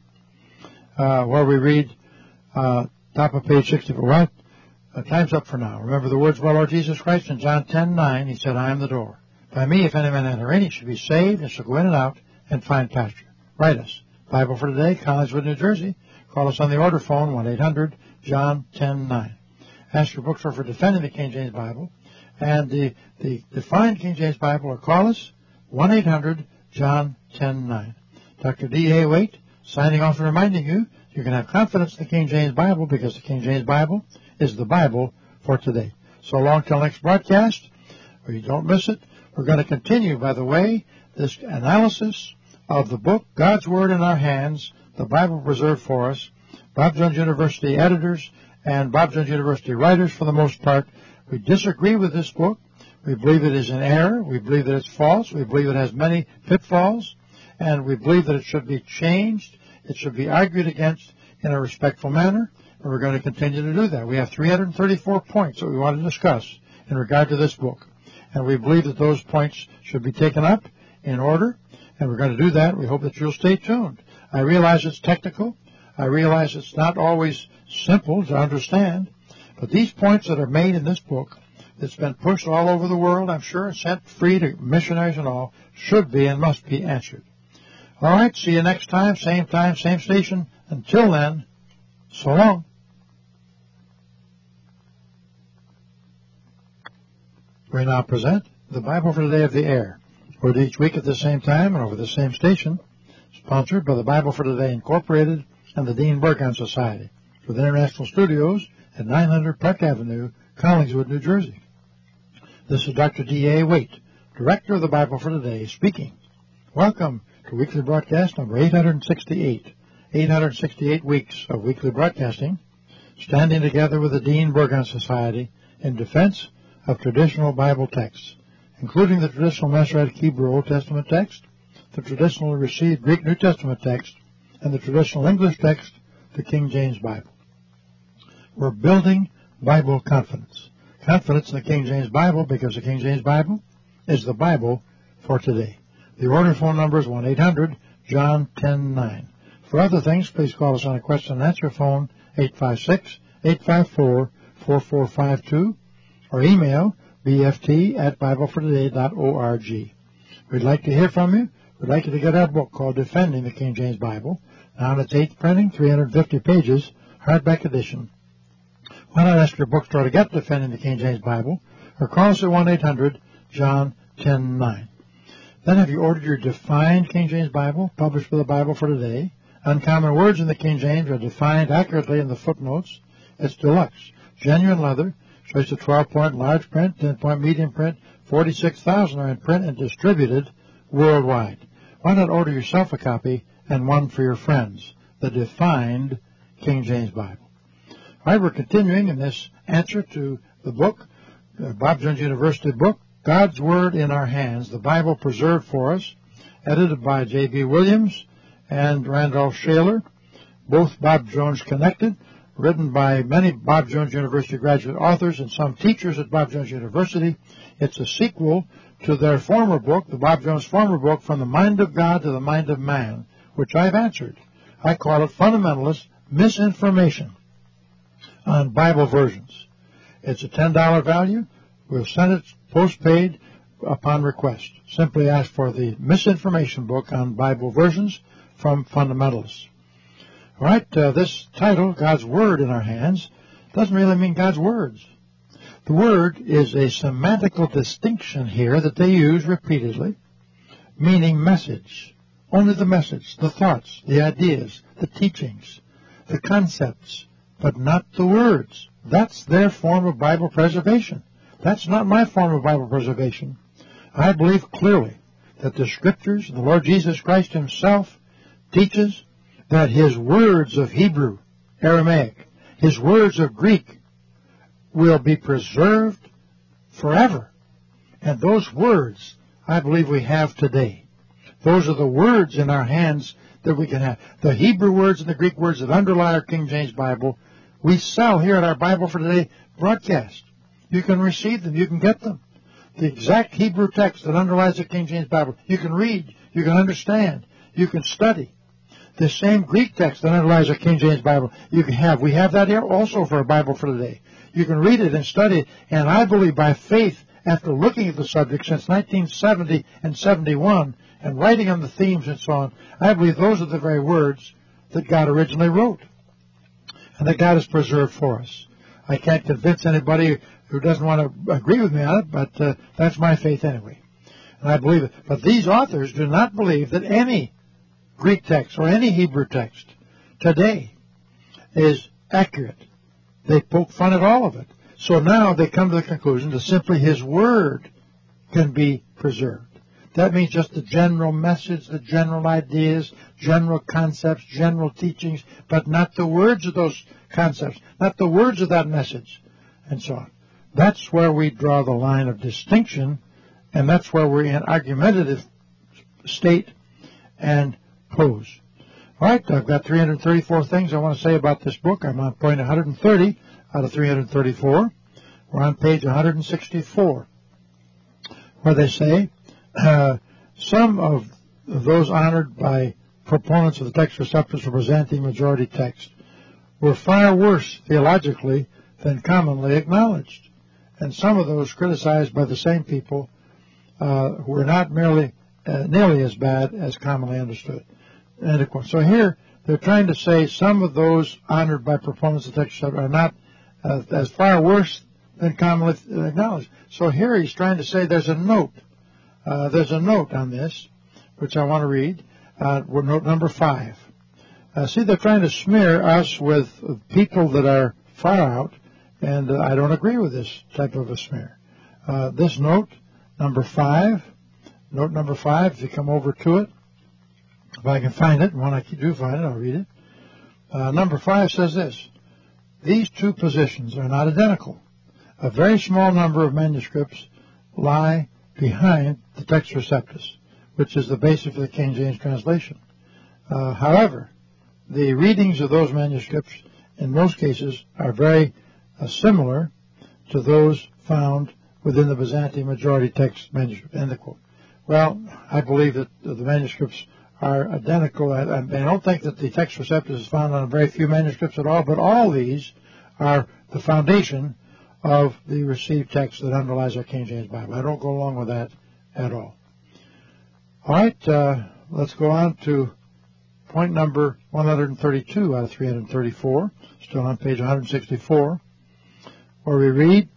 uh, where we read, uh, top of page sixty-four. Well, uh, time's up for now. Remember the words of our Lord Jesus Christ in John ten nine. He said, I am the door. By me, if any man enter in, he shall be saved and shall go in and out and find pasture. Write us. Bible for Today, Collingswood, New Jersey. Call us on the order phone, one eight hundred John ten nine. Ask your bookstore for Defending the King James Bible and the, the Defined King James Bible, or call us, one eight hundred John ten nine. Doctor D A. Waite signing off and reminding you you can have confidence in the King James Bible because the King James Bible is the Bible for today. So long till next broadcast, or you don't miss it. We're going to continue, by the way, this analysis of the book, God's Word in Our Hands, the Bible preserved for us. Bob Jones University editors and Bob Jones University writers, for the most part, we disagree with this book. We believe it is in error. We believe that it's false. We believe it has many pitfalls. And we believe that it should be changed. It should be argued against in a respectful manner. And we're going to continue to do that. We have three hundred thirty-four points that we want to discuss in regard to this book. And we believe that those points should be taken up in order. And we're going to do that. We hope that you'll stay tuned. I realize it's technical. I realize it's not always simple to understand. But these points that are made in this book, that's been pushed all over the world, I'm sure, sent free to missionaries and all, should be and must be answered. All right, see you next time, same time, same station. Until then, so long. We now present the Bible for the Day of the Air, heard each week at the same time and over the same station, sponsored by the Bible for Today Incorporated and the Dean Burgon Society, with international studios at nine hundred Park Avenue, Collingswood, New Jersey. This is Doctor D A. Waite, Director of the Bible for Today, speaking. Welcome to weekly broadcast number eight hundred sixty-eight. eight hundred sixty-eight weeks of weekly broadcasting, standing together with the Dean Burgon Society in defense of traditional Bible texts, including the traditional Masoretic Hebrew Old Testament text, the traditionally received Greek New Testament text, and the traditional English text, the King James Bible. We're building Bible confidence. Confidence in the King James Bible because the King James Bible is the Bible for today. The order phone number is one eight hundred John ten nine. For other things, please call us on a question and answer phone, eight five six, eight five four, four four five two, or email b f t at bible for today dot org. We'd like to hear from you. We'd like you to get our book called Defending the King James Bible. Now in its eighth printing, three hundred fifty pages, hardback edition. Why not ask your bookstore to get Defending the King James Bible, or call us at one eight hundred John ten nine. Then have you ordered your Defined King James Bible, published by the Bible for Today? Uncommon words in the King James are defined accurately in the footnotes. It's deluxe, genuine leather, shows the twelve point large print, ten point medium print, forty-six thousand are in print and distributed worldwide. Why not order yourself a copy and one for your friends? The Defined King James Bible. All right, we're continuing in this answer to the book, the Bob Jones University book, God's Word in Our Hands, the Bible preserved for us, edited by J B Williams and Randolph Shaler, both Bob Jones connected, written by many Bob Jones University graduate authors and some teachers at Bob Jones University. It's a sequel to their former book, the Bob Jones former book, From the Mind of God to the Mind of Man, which I've answered. I call it Fundamentalist Misinformation. on Bible versions. It's a ten dollar value. We'll send it postpaid upon request. Simply ask for the misinformation book on Bible versions from fundamentalists. All right, uh, this title, God's Word in Our Hands, doesn't really mean God's words. The word is a semantical distinction here that they use repeatedly, meaning message. Only the message, the thoughts, the ideas, the teachings, the concepts, but not the words. That's their form of Bible preservation. That's not my form of Bible preservation. I believe clearly that the Scriptures, the Lord Jesus Christ Himself, teaches that His words of Hebrew, Aramaic, His words of Greek will be preserved forever. And those words, I believe we have today. Those are the words in our hands that we can have. The Hebrew words and the Greek words that underlie our King James Bible, we sell here at our Bible for Today broadcast. You can receive them. You can get them. The exact Hebrew text that underlies the King James Bible, you can read. You can understand. You can study. The same Greek text that underlies the King James Bible, you can have. We have that here also for a Bible for Today. You can read it and study it. And I believe by faith, after looking at the subject since nineteen seventy and seventy-one, and writing on the themes and so on, I believe those are the very words that God originally wrote and that God has preserved for us. I can't convince anybody who doesn't want to agree with me on it, but uh, that's my faith anyway. And I believe it. But these authors do not believe that any Greek text or any Hebrew text today is accurate. They poke fun at all of it. So now they come to the conclusion that simply His Word can be preserved. That means just the general message, the general ideas, general concepts, general teachings, but not the words of those concepts, not the words of that message, and so on. That's where we draw the line of distinction, and that's where we're in argumentative state and pose. All right, I've got three hundred thirty-four things I want to say about this book. I'm on point one hundred thirty out of three hundred thirty-four. We're on page one hundred sixty-four, where they say, Uh, some of those honored by proponents of the text receptors for Byzantine majority text were far worse theologically than commonly acknowledged, and some of those criticized by the same people uh, were not merely uh, nearly as bad as commonly understood. End of quote. So here they're trying to say some of those honored by proponents of the text receptors are not uh, as far worse than commonly acknowledged. So here he's trying to say there's a note. Uh, there's a note on this, which I want to read. Uh, note number five. Uh, see, they're trying to smear us with people that are far out, and uh, I don't agree with this type of a smear. Uh, this note, number five, note number five, if you come over to it, if I can find it, and when I do find it, I'll read it. Uh, number five says this: these two positions are not identical. A very small number of manuscripts lie behind the Textus Receptus, which is the basis for the King James translation. Uh, however, the readings of those manuscripts in most cases are very uh, similar to those found within the Byzantine majority text manuscript. End of quote. Well, I believe that the manuscripts are identical. I, I don't think that the Textus Receptus is found on very few manuscripts at all, but all these are the foundation of the received text that underlies our King James Bible. I don't go along with that at all. All right, uh, let's go on to point number one hundred thirty-two out of three hundred thirty-four, still on page one hundred sixty-four, where we read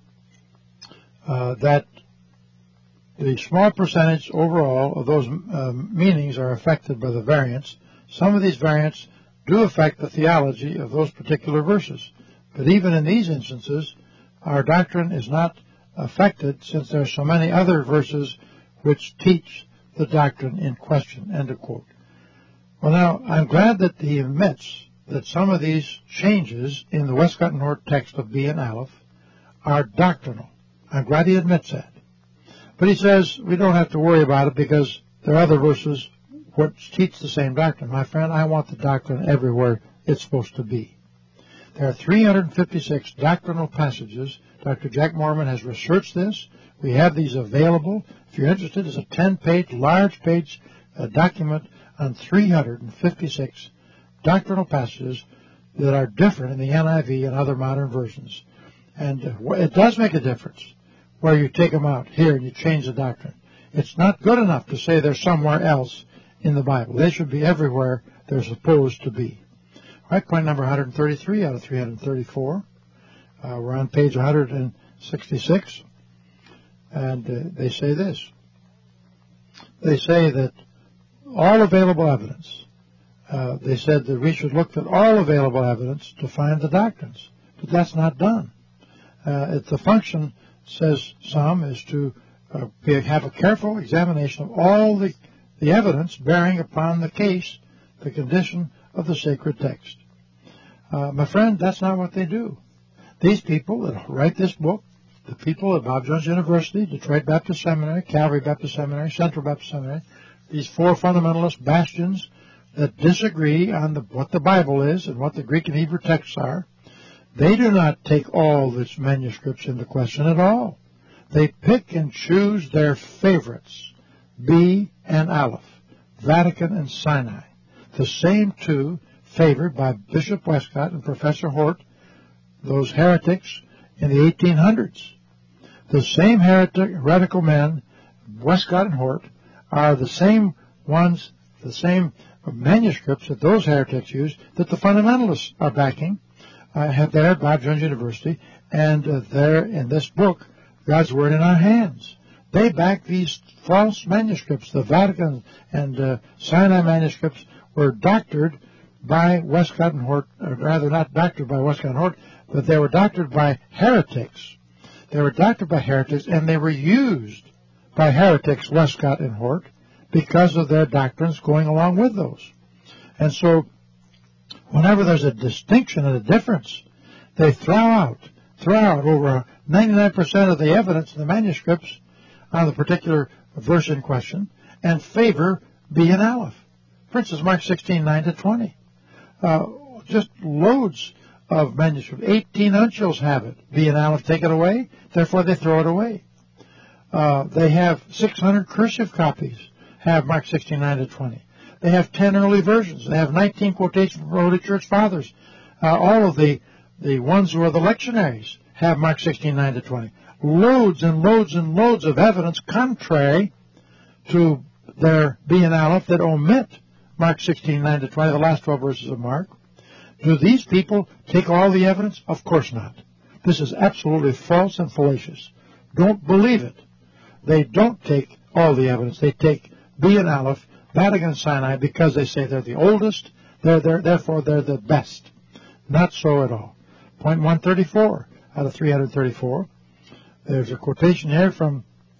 uh, that the small percentage overall of those uh, meanings are affected by the variants. Some of these variants do affect the theology of those particular verses, but even in these instances, our doctrine is not affected since there are so many other verses which teach the doctrine in question. End of quote. Well, now, I'm glad that he admits that some of these changes in the Westcott and Hort text of B and Aleph are doctrinal. I'm glad he admits that. But he says we don't have to worry about it because there are other verses which teach the same doctrine. My friend, I want the doctrine everywhere it's supposed to be. There are three hundred fifty-six doctrinal passages. Doctor Jack Moorman has researched this. We have these available. If you're interested, it's a ten-page, large-page uh, document on three hundred fifty-six doctrinal passages that are different in the N I V and other modern versions. And it does make a difference where you take them out here and you change the doctrine. It's not good enough to say they're somewhere else in the Bible. They should be everywhere they're supposed to be. All right, point number one hundred thirty-three out of three hundred thirty-four. Uh, we're on page one hundred sixty-six. And uh, they say this. They say that all available evidence, uh, they said that we should look at all available evidence to find the doctrines. But that's not done. Uh, it's the function, says some, is to uh, be, have a careful examination of all the, the evidence bearing upon the case, the condition of the sacred text. Uh, my friend, that's not what they do. These people that write this book, the people at Bob Jones University, Detroit Baptist Seminary, Calvary Baptist Seminary, Central Baptist Seminary, these four fundamentalist bastions that disagree on the, what the Bible is and what the Greek and Hebrew texts are, they do not take all these manuscripts into question at all. They pick and choose their favorites, B and Aleph, Vatican and Sinai, the same two favored by Bishop Westcott and Professor Hort, those heretics in the eighteen hundreds. The same heretic, heretical men, Westcott and Hort, are the same ones, the same manuscripts that those heretics use that the fundamentalists are backing. I have there at Bob Jones University, and uh, there in this book, God's Word in Our Hands. They back these false manuscripts. The Vatican and uh, Sinai manuscripts were doctored by Westcott and Hort, or rather not doctored by Westcott and Hort, but they were doctored by heretics. They were doctored by heretics, and they were used by heretics, Westcott and Hort, because of their doctrines going along with those. And so, whenever there's a distinction and a difference, they throw out, throw out over ninety-nine percent of the evidence in the manuscripts on the particular verse in question and favor B and Aleph. For instance, Mark sixteen, nine to twenty. Uh, just loads of manuscripts. eighteen uncials have it. B and Aleph take it away, therefore they throw it away. Uh, they have six hundred cursive copies, have Mark sixteen, nine to twenty. They have ten early versions. They have nineteen quotations from early church fathers. Uh, all of the, the ones who are the lectionaries have Mark sixteen, nine to twenty. Loads and loads and loads of evidence contrary to their B and Aleph that omit Mark sixteen, nine to twenty, the last twelve verses of Mark. Do these people take all the evidence? Of course not. This is absolutely false and fallacious. Don't believe it. They don't take all the evidence. They take B and Aleph, Vatican and Sinai, because they say they're the oldest, they're, they're, therefore they're the best. Not so at all. Point one thirty-four out of three hundred thirty-four. There's a quotation here from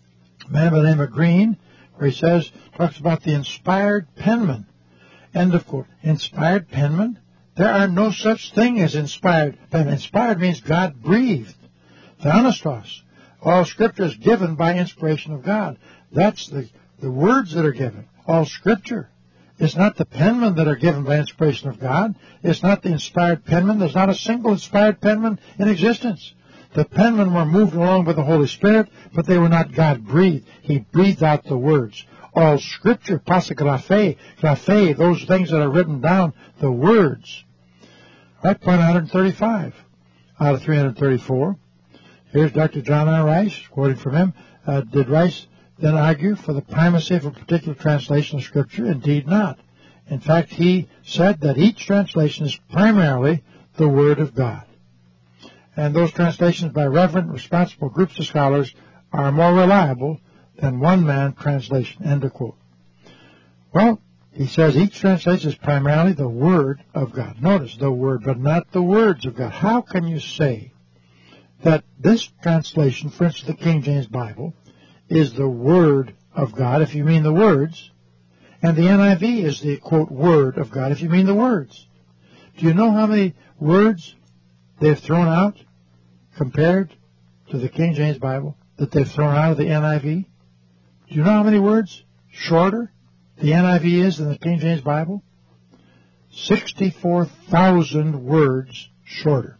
a man by the name of Green, where he says, talks about the inspired penman. End of quote. Inspired penman? There are no such thing as inspired penman. Inspired means God breathed. Theopneustos. All Scripture is given by inspiration of God. That's the, the words that are given. All Scripture. It's not the penmen that are given by inspiration of God. It's not the inspired penman. There's not a single inspired penman in existence. The penmen were moved along by the Holy Spirit, but they were not God-breathed. He breathed out the words. All Scripture, pasigraphe, graphe, those things that are written down, the words. Right, point one thirty-five out of three hundred thirty-four. Here's Doctor John R. Rice, quoting from him. Uh, did Rice then argue for the primacy of a particular translation of Scripture? Indeed not. In fact, he said that each translation is primarily the Word of God. And those translations by reverent, responsible groups of scholars are more reliable than one-man translation. End of quote. Well, he says each translation is primarily the Word of God. Notice the Word, but not the words of God. How can you say that this translation, for instance, the King James Bible, is the Word of God, if you mean the words, and the N I V is the, quote, Word of God, if you mean the words? Do you know how many words they've thrown out compared to the King James Bible that they've thrown out of the N I V? Do you know how many words shorter the N I V is than the King James Bible? sixty-four thousand words shorter.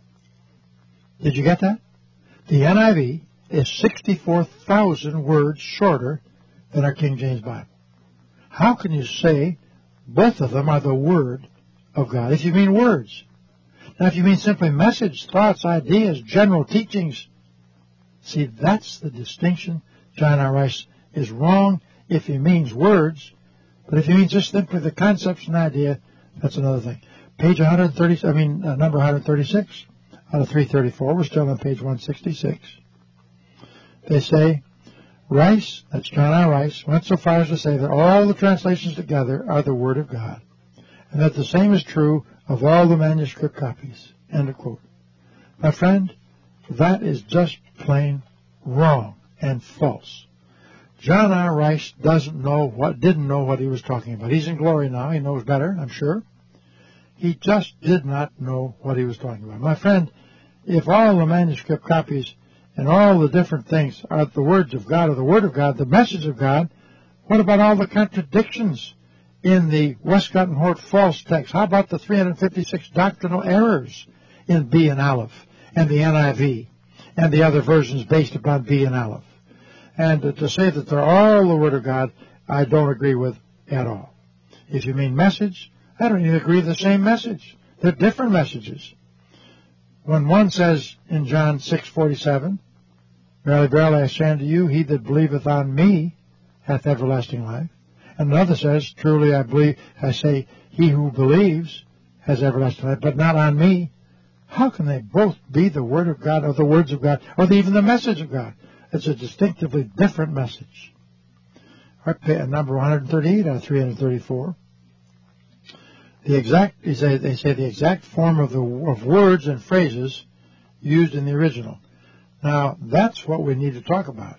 Did you get that? The N I V is sixty-four thousand words shorter than our King James Bible. How can you say both of them are the Word of God if you mean words? Now, if you mean simply message, thoughts, ideas, general teachings, see, that's the distinction. John R. Rice is wrong if he means words, but if he means just simply the concepts and idea, that's another thing. Page one thirty, I mean, uh, number one thirty-six out of three thirty-four. We're still on page one sixty-six. They say, Rice, that's John R. Rice, went so far as to say that all the translations together are the Word of God, and that the same is true of all the manuscript copies. End of quote. My friend, that is just plain wrong and false. John R. Rice doesn't know what, didn't know what he was talking about. He's in glory now. He knows better, I'm sure. He just did not know what he was talking about. My friend, if all the manuscript copies and all the different things are the words of God or the Word of God, the message of God, what about all the contradictions in the Westcott and Hort false text? How about the three hundred fifty-six doctrinal errors in B and Aleph and the N I V and the other versions based upon B and Aleph? And to say that they're all the Word of God, I don't agree with at all. If you mean message, I don't even agree with the same message. They're different messages. When one says in John six forty-seven, Verily, verily, I say unto you, he that believeth on me hath everlasting life. And another says, Truly I believe, I say, he who believes has everlasting life, but not on me. How can they both be the Word of God or the words of God or the, even the message of God? It's a distinctively different message. All right, number one thirty-eight out of three thirty-four. The exact, they say, they say the exact form of the of words and phrases used in the original. Now, that's what we need to talk about.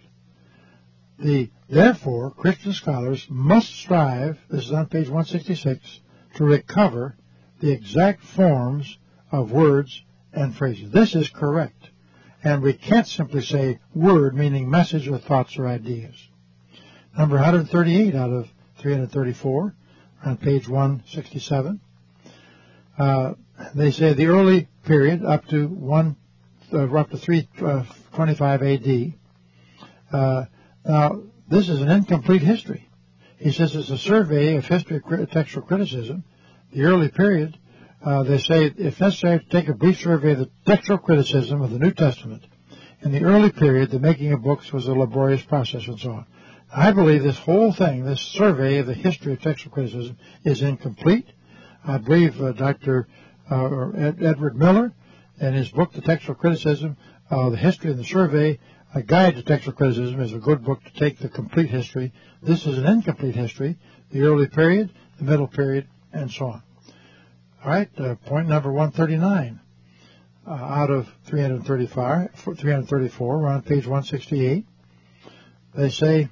The Therefore, Christian scholars must strive, this is on page one sixty-six, to recover the exact forms of words and phrases. This is correct. And we can't simply say word, meaning message or thoughts or ideas. Number one thirty-eight out of three thirty-four, on page one sixty-seven. Uh, they say the early period up to one, uh, up to three twenty-five A D. Uh, now, this is an incomplete history. He says it's a survey of history of textual criticism. The early period, uh, they say, if necessary, to take a brief survey of the textual criticism of the New Testament. In the early period, the making of books was a laborious process and so on. I believe this whole thing, this survey of the history of textual criticism, is incomplete. I believe uh, Doctor Uh, Ed, Edward Miller, in his book, The Textual Criticism, uh, The History and the Survey, A Guide to Textual Criticism, is a good book to take the complete history. This is an incomplete history, the early period, the middle period, and so on. All right, uh, point number one thirty-nine uh, out of three thirty-five, three thirty-four. We're on page one sixty-eight. They say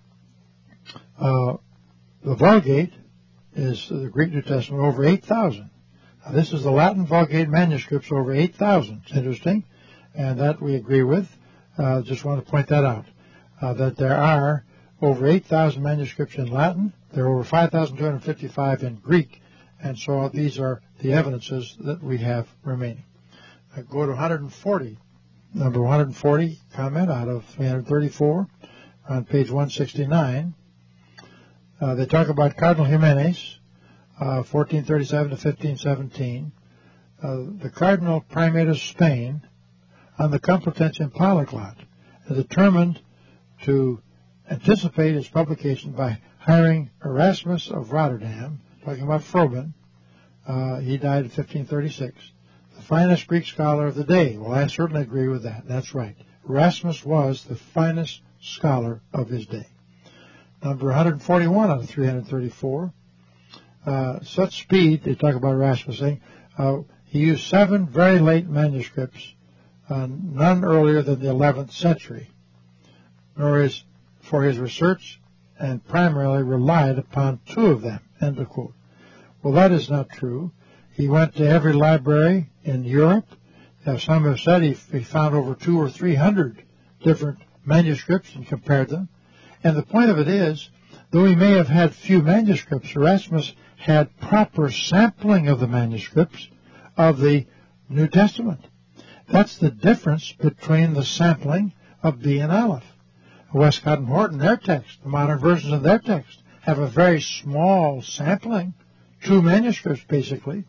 uh, the Vulgate is the Greek New Testament over eight thousand. Now, this is the Latin Vulgate manuscripts over eight thousand. It's interesting, and that we agree with. Uh, just want to point that out, uh, that there are over eight thousand manuscripts in Latin. There are over five thousand two hundred fifty-five in Greek, and so these are the evidences that we have remaining. I go to one forty, number one forty comment out of three thirty-four on page one sixty-nine. Uh, they talk about Cardinal Jimenez, uh, fourteen thirty-seven to fifteen seventeen, uh, the Cardinal Primate of Spain, on the Complutensian Polyglot, and determined to anticipate its publication by hiring Erasmus of Rotterdam, talking about Froben. Uh, he died in fifteen thirty-six. The finest Greek scholar of the day. Well, I certainly agree with that. That's right. Erasmus was the finest scholar of his day. Number one forty-one out of three thirty-four. Uh, such speed, they talk about Erasmus saying, uh, he used seven very late manuscripts, uh, none earlier than the eleventh century, nor is for his research, and primarily relied upon two of them, end of quote. Well, that is not true. He went to every library in Europe. Now, some have said he, he found over two or three hundred different manuscripts and compared them. And the point of it is, though he may have had few manuscripts, Erasmus had proper sampling of the manuscripts of the New Testament. That's the difference between the sampling of B and Aleph. Westcott and Hort, their text, the modern versions of their text, have a very small sampling, two manuscripts basically,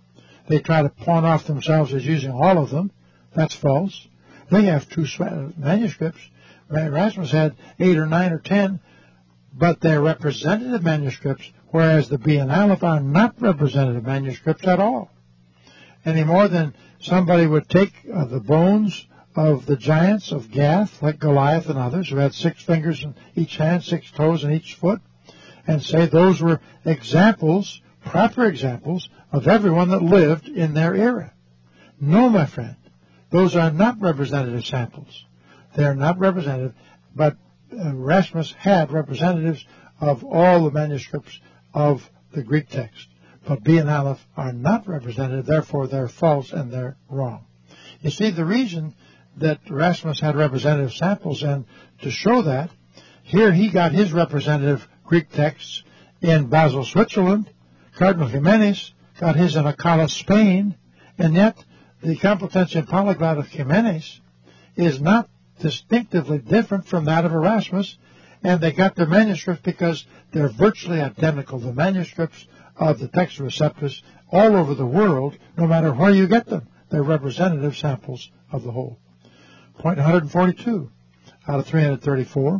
They try to pawn off themselves as using all of them. That's false. They have two manuscripts. Erasmus had eight or nine or ten, but they're representative manuscripts, whereas the Bee and Aleph are not representative manuscripts at all. Any more than somebody would take uh, the bones of the giants of Gath, like Goliath and others, who had six fingers in each hand, six toes in each foot, and say those were examples, proper examples, of everyone that lived in their era. No, my friend, those are not representative samples. They are not representative, but Erasmus had representatives of all the manuscripts of the Greek text. But Bee and Aleph are not representative, therefore they're false and they're wrong. You see, the reason that Erasmus had representative samples, and to show that, here he got his representative Greek texts in Basel, Switzerland. Cardinal Jimenez got his in Alcalá, Spain, and yet the Complutense and Polyglot of Jimenez is not distinctively different from that of Erasmus, and they got their manuscripts because they're virtually identical. The manuscripts of the Textus Receptus all over the world, no matter where you get them, they're representative samples of the whole. Point one hundred forty-two out of three hundred thirty-four,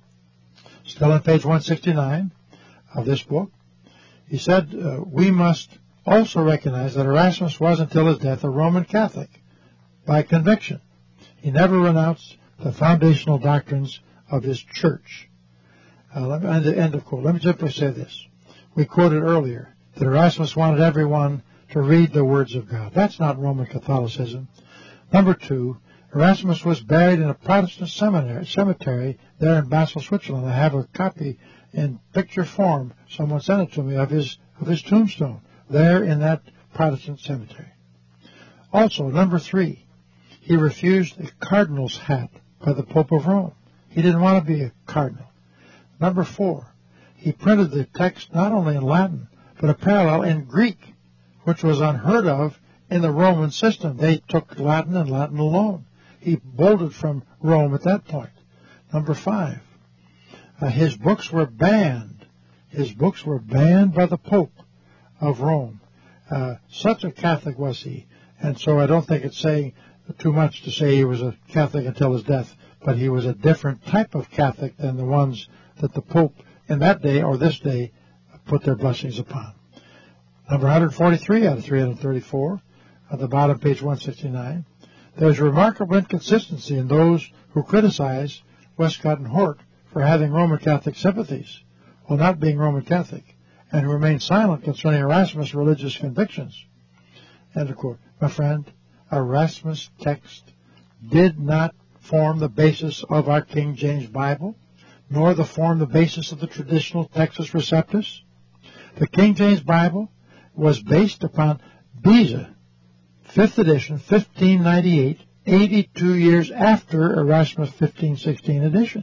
still on page one sixty-nine of this book. He said, uh, we must also recognize that Erasmus was until his death a Roman Catholic by conviction. He never renounced the foundational doctrines of his church. Uh, let me, end, end of quote. Let me simply say this. We quoted earlier that Erasmus wanted everyone to read the words of God. That's not Roman Catholicism. Number two, Erasmus was buried in a Protestant seminary, cemetery there in Basel, Switzerland. I have a copy in picture form. Someone sent it to me of his of his tombstone there in that Protestant cemetery. Also, number three, he refused a cardinal's hat by the Pope of Rome. He didn't want to be a cardinal. Number four, he printed the text not only in Latin, but a parallel in Greek, which was unheard of in the Roman system. They took Latin and Latin alone. He bolted from Rome at that point. Number five, uh, his books were banned. His books were banned by the Pope of Rome. Uh, such a Catholic was he. And so I don't think it's saying too much to say he was a Catholic until his death, but he was a different type of Catholic than the ones that the Pope in that day or this day put their blessings upon. Number one hundred forty-three out of three hundred thirty-four, at the bottom, page one sixty-nine. There's remarkable inconsistency in those who criticize Westcott and Hort for having Roman Catholic sympathies while not being Roman Catholic, and who remain silent concerning Erasmus' religious convictions. End of quote. My friend, Erasmus' text did not form the basis of our King James Bible, nor the form the basis of the traditional Textus Receptus. The King James Bible was based upon Beza, fifth edition, fifteen ninety-eight, eighty-two years after Erasmus' fifteen sixteen edition.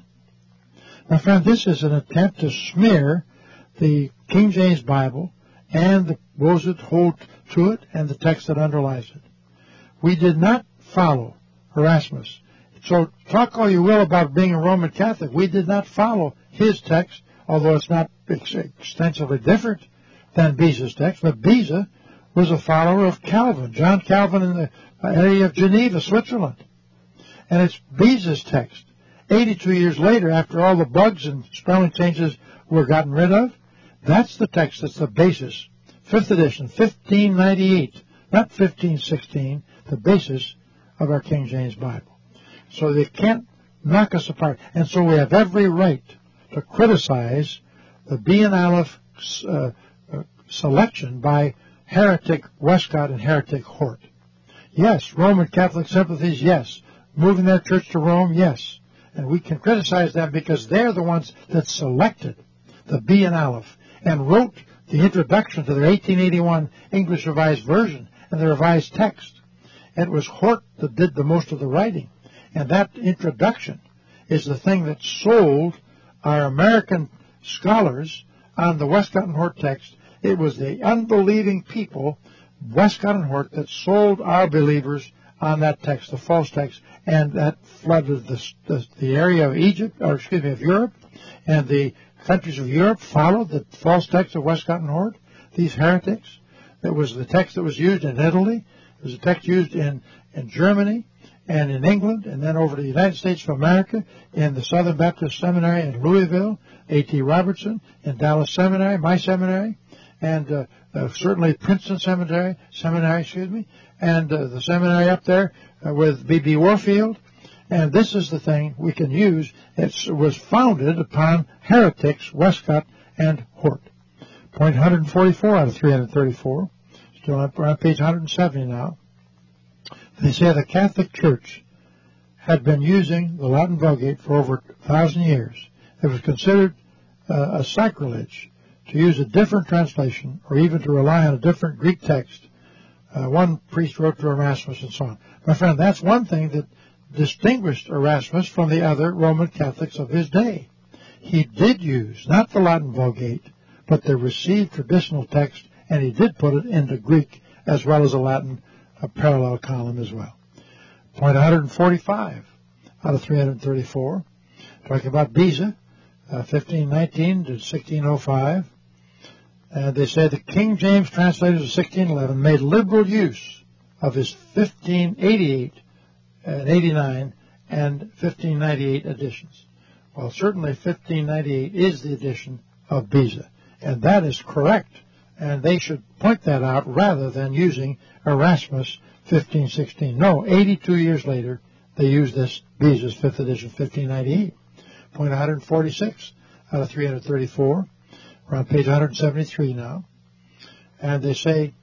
My friend, this is an attempt to smear the King James Bible and the, those that hold to it and the text that underlies it. We did not follow Erasmus. So talk all you will about being a Roman Catholic. We did not follow his text, although it's not ex- extensively different than Beza's text. But Beza was a follower of Calvin, John Calvin in the area of Geneva, Switzerland. And it's Beza's text. eighty-two years later, after all the bugs and spelling changes were gotten rid of, that's the text that's the basis. Fifth edition, fifteen ninety-eight, not fifteen sixteen, the basis of our King James Bible. So they can't knock us apart. And so we have every right to criticize the Bee and Aleph uh, uh, selection by heretic Westcott and heretic Hort. Yes, Roman Catholic sympathies, yes. Moving their church to Rome, yes. And we can criticize them because they're the ones that selected the Bee and Aleph and wrote the introduction to their eighteen eighty-one English Revised Version and the revised text. And it was Hort that did the most of the writing. And that introduction is the thing that sold our American scholars on the Westcott and Hort text. It was the unbelieving people, Westcott and Hort, that sold our believers on that text, the false text, and that flooded the, the, the area of Egypt, or excuse me, of Europe, and the countries of Europe followed the false text of Westcott and Hort, these heretics. It was the text that was used in Italy. It was a text used in, in Germany and in England, and then over to the United States of America in the Southern Baptist Seminary in Louisville, A T Robertson, in Dallas Seminary, my seminary, and uh, uh, certainly Princeton Seminary, seminary, excuse me, and uh, the seminary up there uh, with B B Warfield. And this is the thing we can use. It was founded upon heretics, Westcott and Hort. Point one forty-four out of three hundred thirty-four. Still on, on page one seventy now. They say the Catholic Church had been using the Latin Vulgate for over a thousand years. It was considered uh, a sacrilege to use a different translation or even to rely on a different Greek text. Uh, one priest wrote to Erasmus and so on. My friend, that's one thing that distinguished Erasmus from the other Roman Catholics of his day. He did use not the Latin Vulgate, but the received traditional text, and he did put it into Greek as well as a Latin a parallel column as well. Point one forty-five out of three hundred thirty-four, talking about Beza, uh, fifteen nineteen to sixteen oh five. And they say the King James translators of sixteen eleven made liberal use of his fifteen eighty-eight and eighty-nine and fifteen ninety-eight editions. Well, certainly fifteen ninety-eight is the edition of Beza, and that is correct. And they should point that out rather than using Erasmus fifteen sixteen. No, eighty-two years later, they use this Beza's fifth edition, fifteen ninety-eight. Point one forty-six out of three hundred thirty-four. We're on page one seventy-three now. And they say,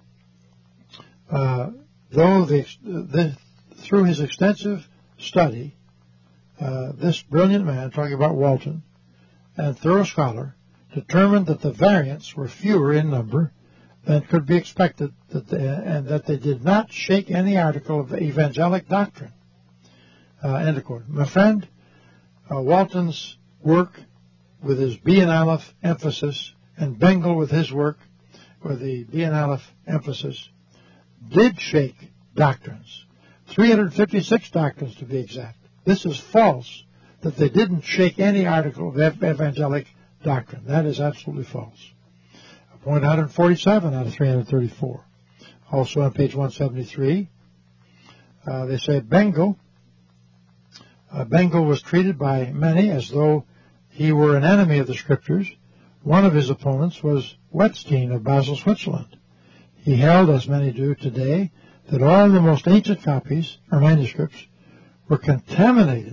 uh, though the, the, through his extensive study, uh, this brilliant man, talking about Walton, and thorough scholar, determined that the variants were fewer in number than could be expected, that they, and that they did not shake any article of evangelic doctrine. Uh, end of quote. My friend, uh, Walton's work with his B and Aleph emphasis, and Bengel with his work with the B and Aleph emphasis, did shake doctrines. three hundred fifty-six doctrines to be exact. This is false, that they didn't shake any article of evangelic doctrine. That is absolutely false. Point one forty-seven out of three hundred thirty-four. Also on page one seventy-three, uh, they say Bengel, uh, Bengel was treated by many as though he were an enemy of the Scriptures. One of his opponents was Wettstein of Basel, Switzerland. He held, as many do today, that all the most ancient copies, or manuscripts, were contaminated,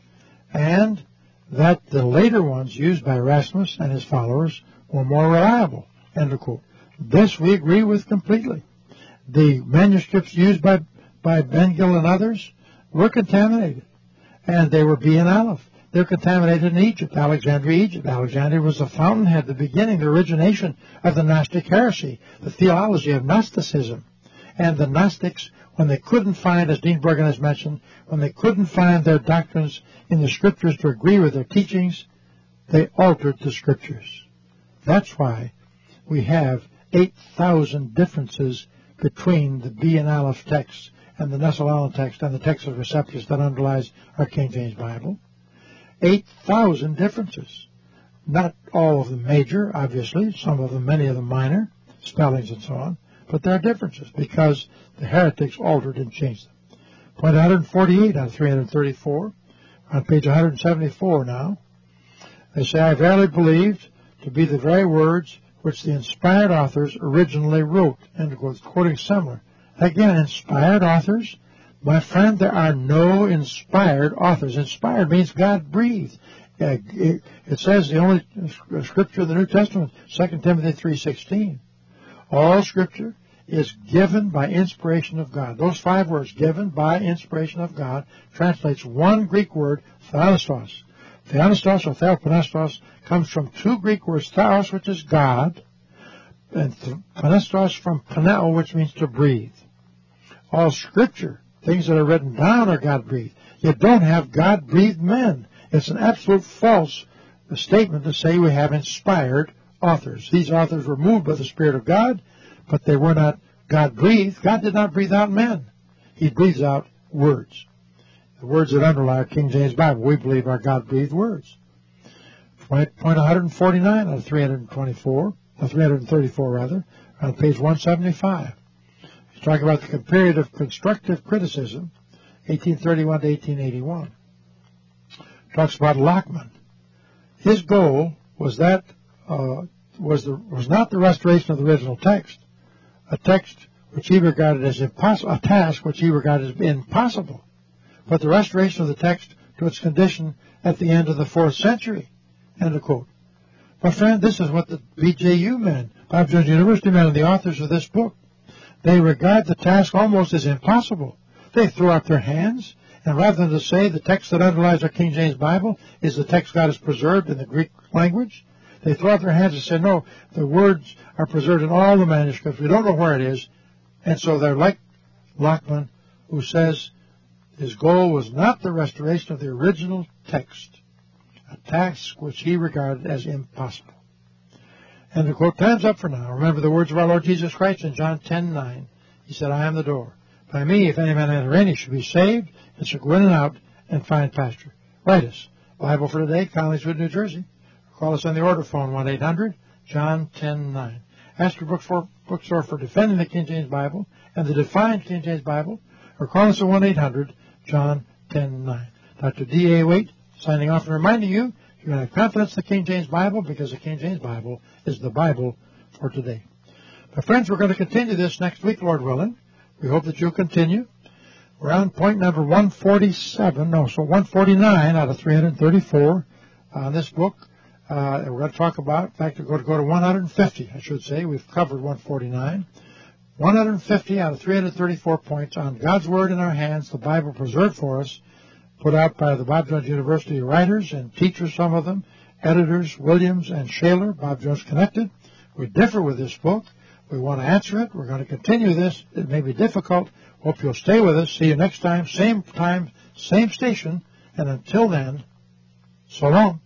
and that the later ones used by Erasmus and his followers were more reliable. End of quote. This we agree with completely. The manuscripts used by, by Bengel and others were contaminated, and they were B and Aleph. They're contaminated in Egypt, Alexandria, Egypt. Alexandria was the fountainhead, the beginning, the origination of the Gnostic heresy, the theology of Gnosticism. And the Gnostics, when they couldn't find, as Dean Bergen has mentioned, when they couldn't find their doctrines in the Scriptures to agree with their teachings, they altered the Scriptures. That's why we have eight thousand differences between the B and Aleph text and the Nestle-Aland text and the text of Receptus that underlies our King James Bible. eight thousand differences. Not all of them major, obviously, some of them, many of them minor, spellings and so on, but there are differences because the heretics altered and changed them. Point one forty-eight out of three hundred thirty-four, on page one seventy-four now. They say, I verily believed to be the very words which the inspired authors originally wrote, end quote, quoting Semler. Again, inspired authors? My friend, there are no inspired authors. Inspired means God breathed. Uh, it, it says the only scripture in the New Testament, Second Timothy three sixteen. All scripture is given by inspiration of God. Those five words, given by inspiration of God, translates one Greek word, theopneustos. Theopneustos or theopneustos comes from two Greek words, theos, which is God, and pneustos from pneo, which means to breathe. All scripture, things that are written down, are God-breathed. You don't have God-breathed men. It's an absolute false statement to say we have inspired authors. These authors were moved by the Spirit of God, but they were not God-breathed. God did not breathe out men. He breathes out words. The words that underlie our King James Bible, we believe, are God-breathed words. Point one forty-nine out of three hundred twenty-four. uh, three hundred thirty-four rather, on page one seventy-five. He's talking about the period of constructive criticism, eighteen thirty-one to eighteen eighty-one. Talks about Lockman. His goal was that uh, was the was not the restoration of the original text, a text which he regarded as impossible, a task which he regarded as impossible, but the restoration of the text to its condition at the end of the fourth century. End of quote. But friend, this is what the B J U men, Bob Jones University men, and the authors of this book, they regard the task almost as impossible. They throw up their hands, and rather than to say the text that underlies our King James Bible is the text God has preserved in the Greek language, they throw up their hands and say, no, the words are preserved in all the manuscripts. We don't know where it is. And so they're like Lockman, who says his goal was not the restoration of the original text, a task which he regarded as impossible. And the quote, time's up for now. Remember the words of our Lord Jesus Christ in John ten nine. He said, I am the door. By me, if any man enter in, he shall be saved, and shall go in and out and find pasture. Write us. Bible for today, Collingswood, New Jersey. Call us on the order phone, one eight hundred John ten nine. Ask your bookstore for Defending the King James Bible and the Defined King James Bible, or call us at one eight hundred John ten nine. Doctor D A. Waite signing off and reminding you, you can have confidence in the King James Bible because the King James Bible is the Bible for today. My friends, we're going to continue this next week, Lord willing. We hope that you'll continue. We're on point number one forty-seven, no, so one forty-nine out of three hundred thirty-four on this book. Uh, we're going to talk about, in fact, we're going to go to one hundred fifty, I should say. We've covered one forty-nine. one hundred fifty out of three hundred thirty-four points on God's Word in our hands, the Bible preserved for us, put out by the Bob Jones University writers and teachers, some of them, editors Williams and Shaler, Bob Jones Connected. We differ with this book. We want to answer it. We're going to continue this. It may be difficult. Hope you'll stay with us. See you next time. Same time, same station. And until then, so long.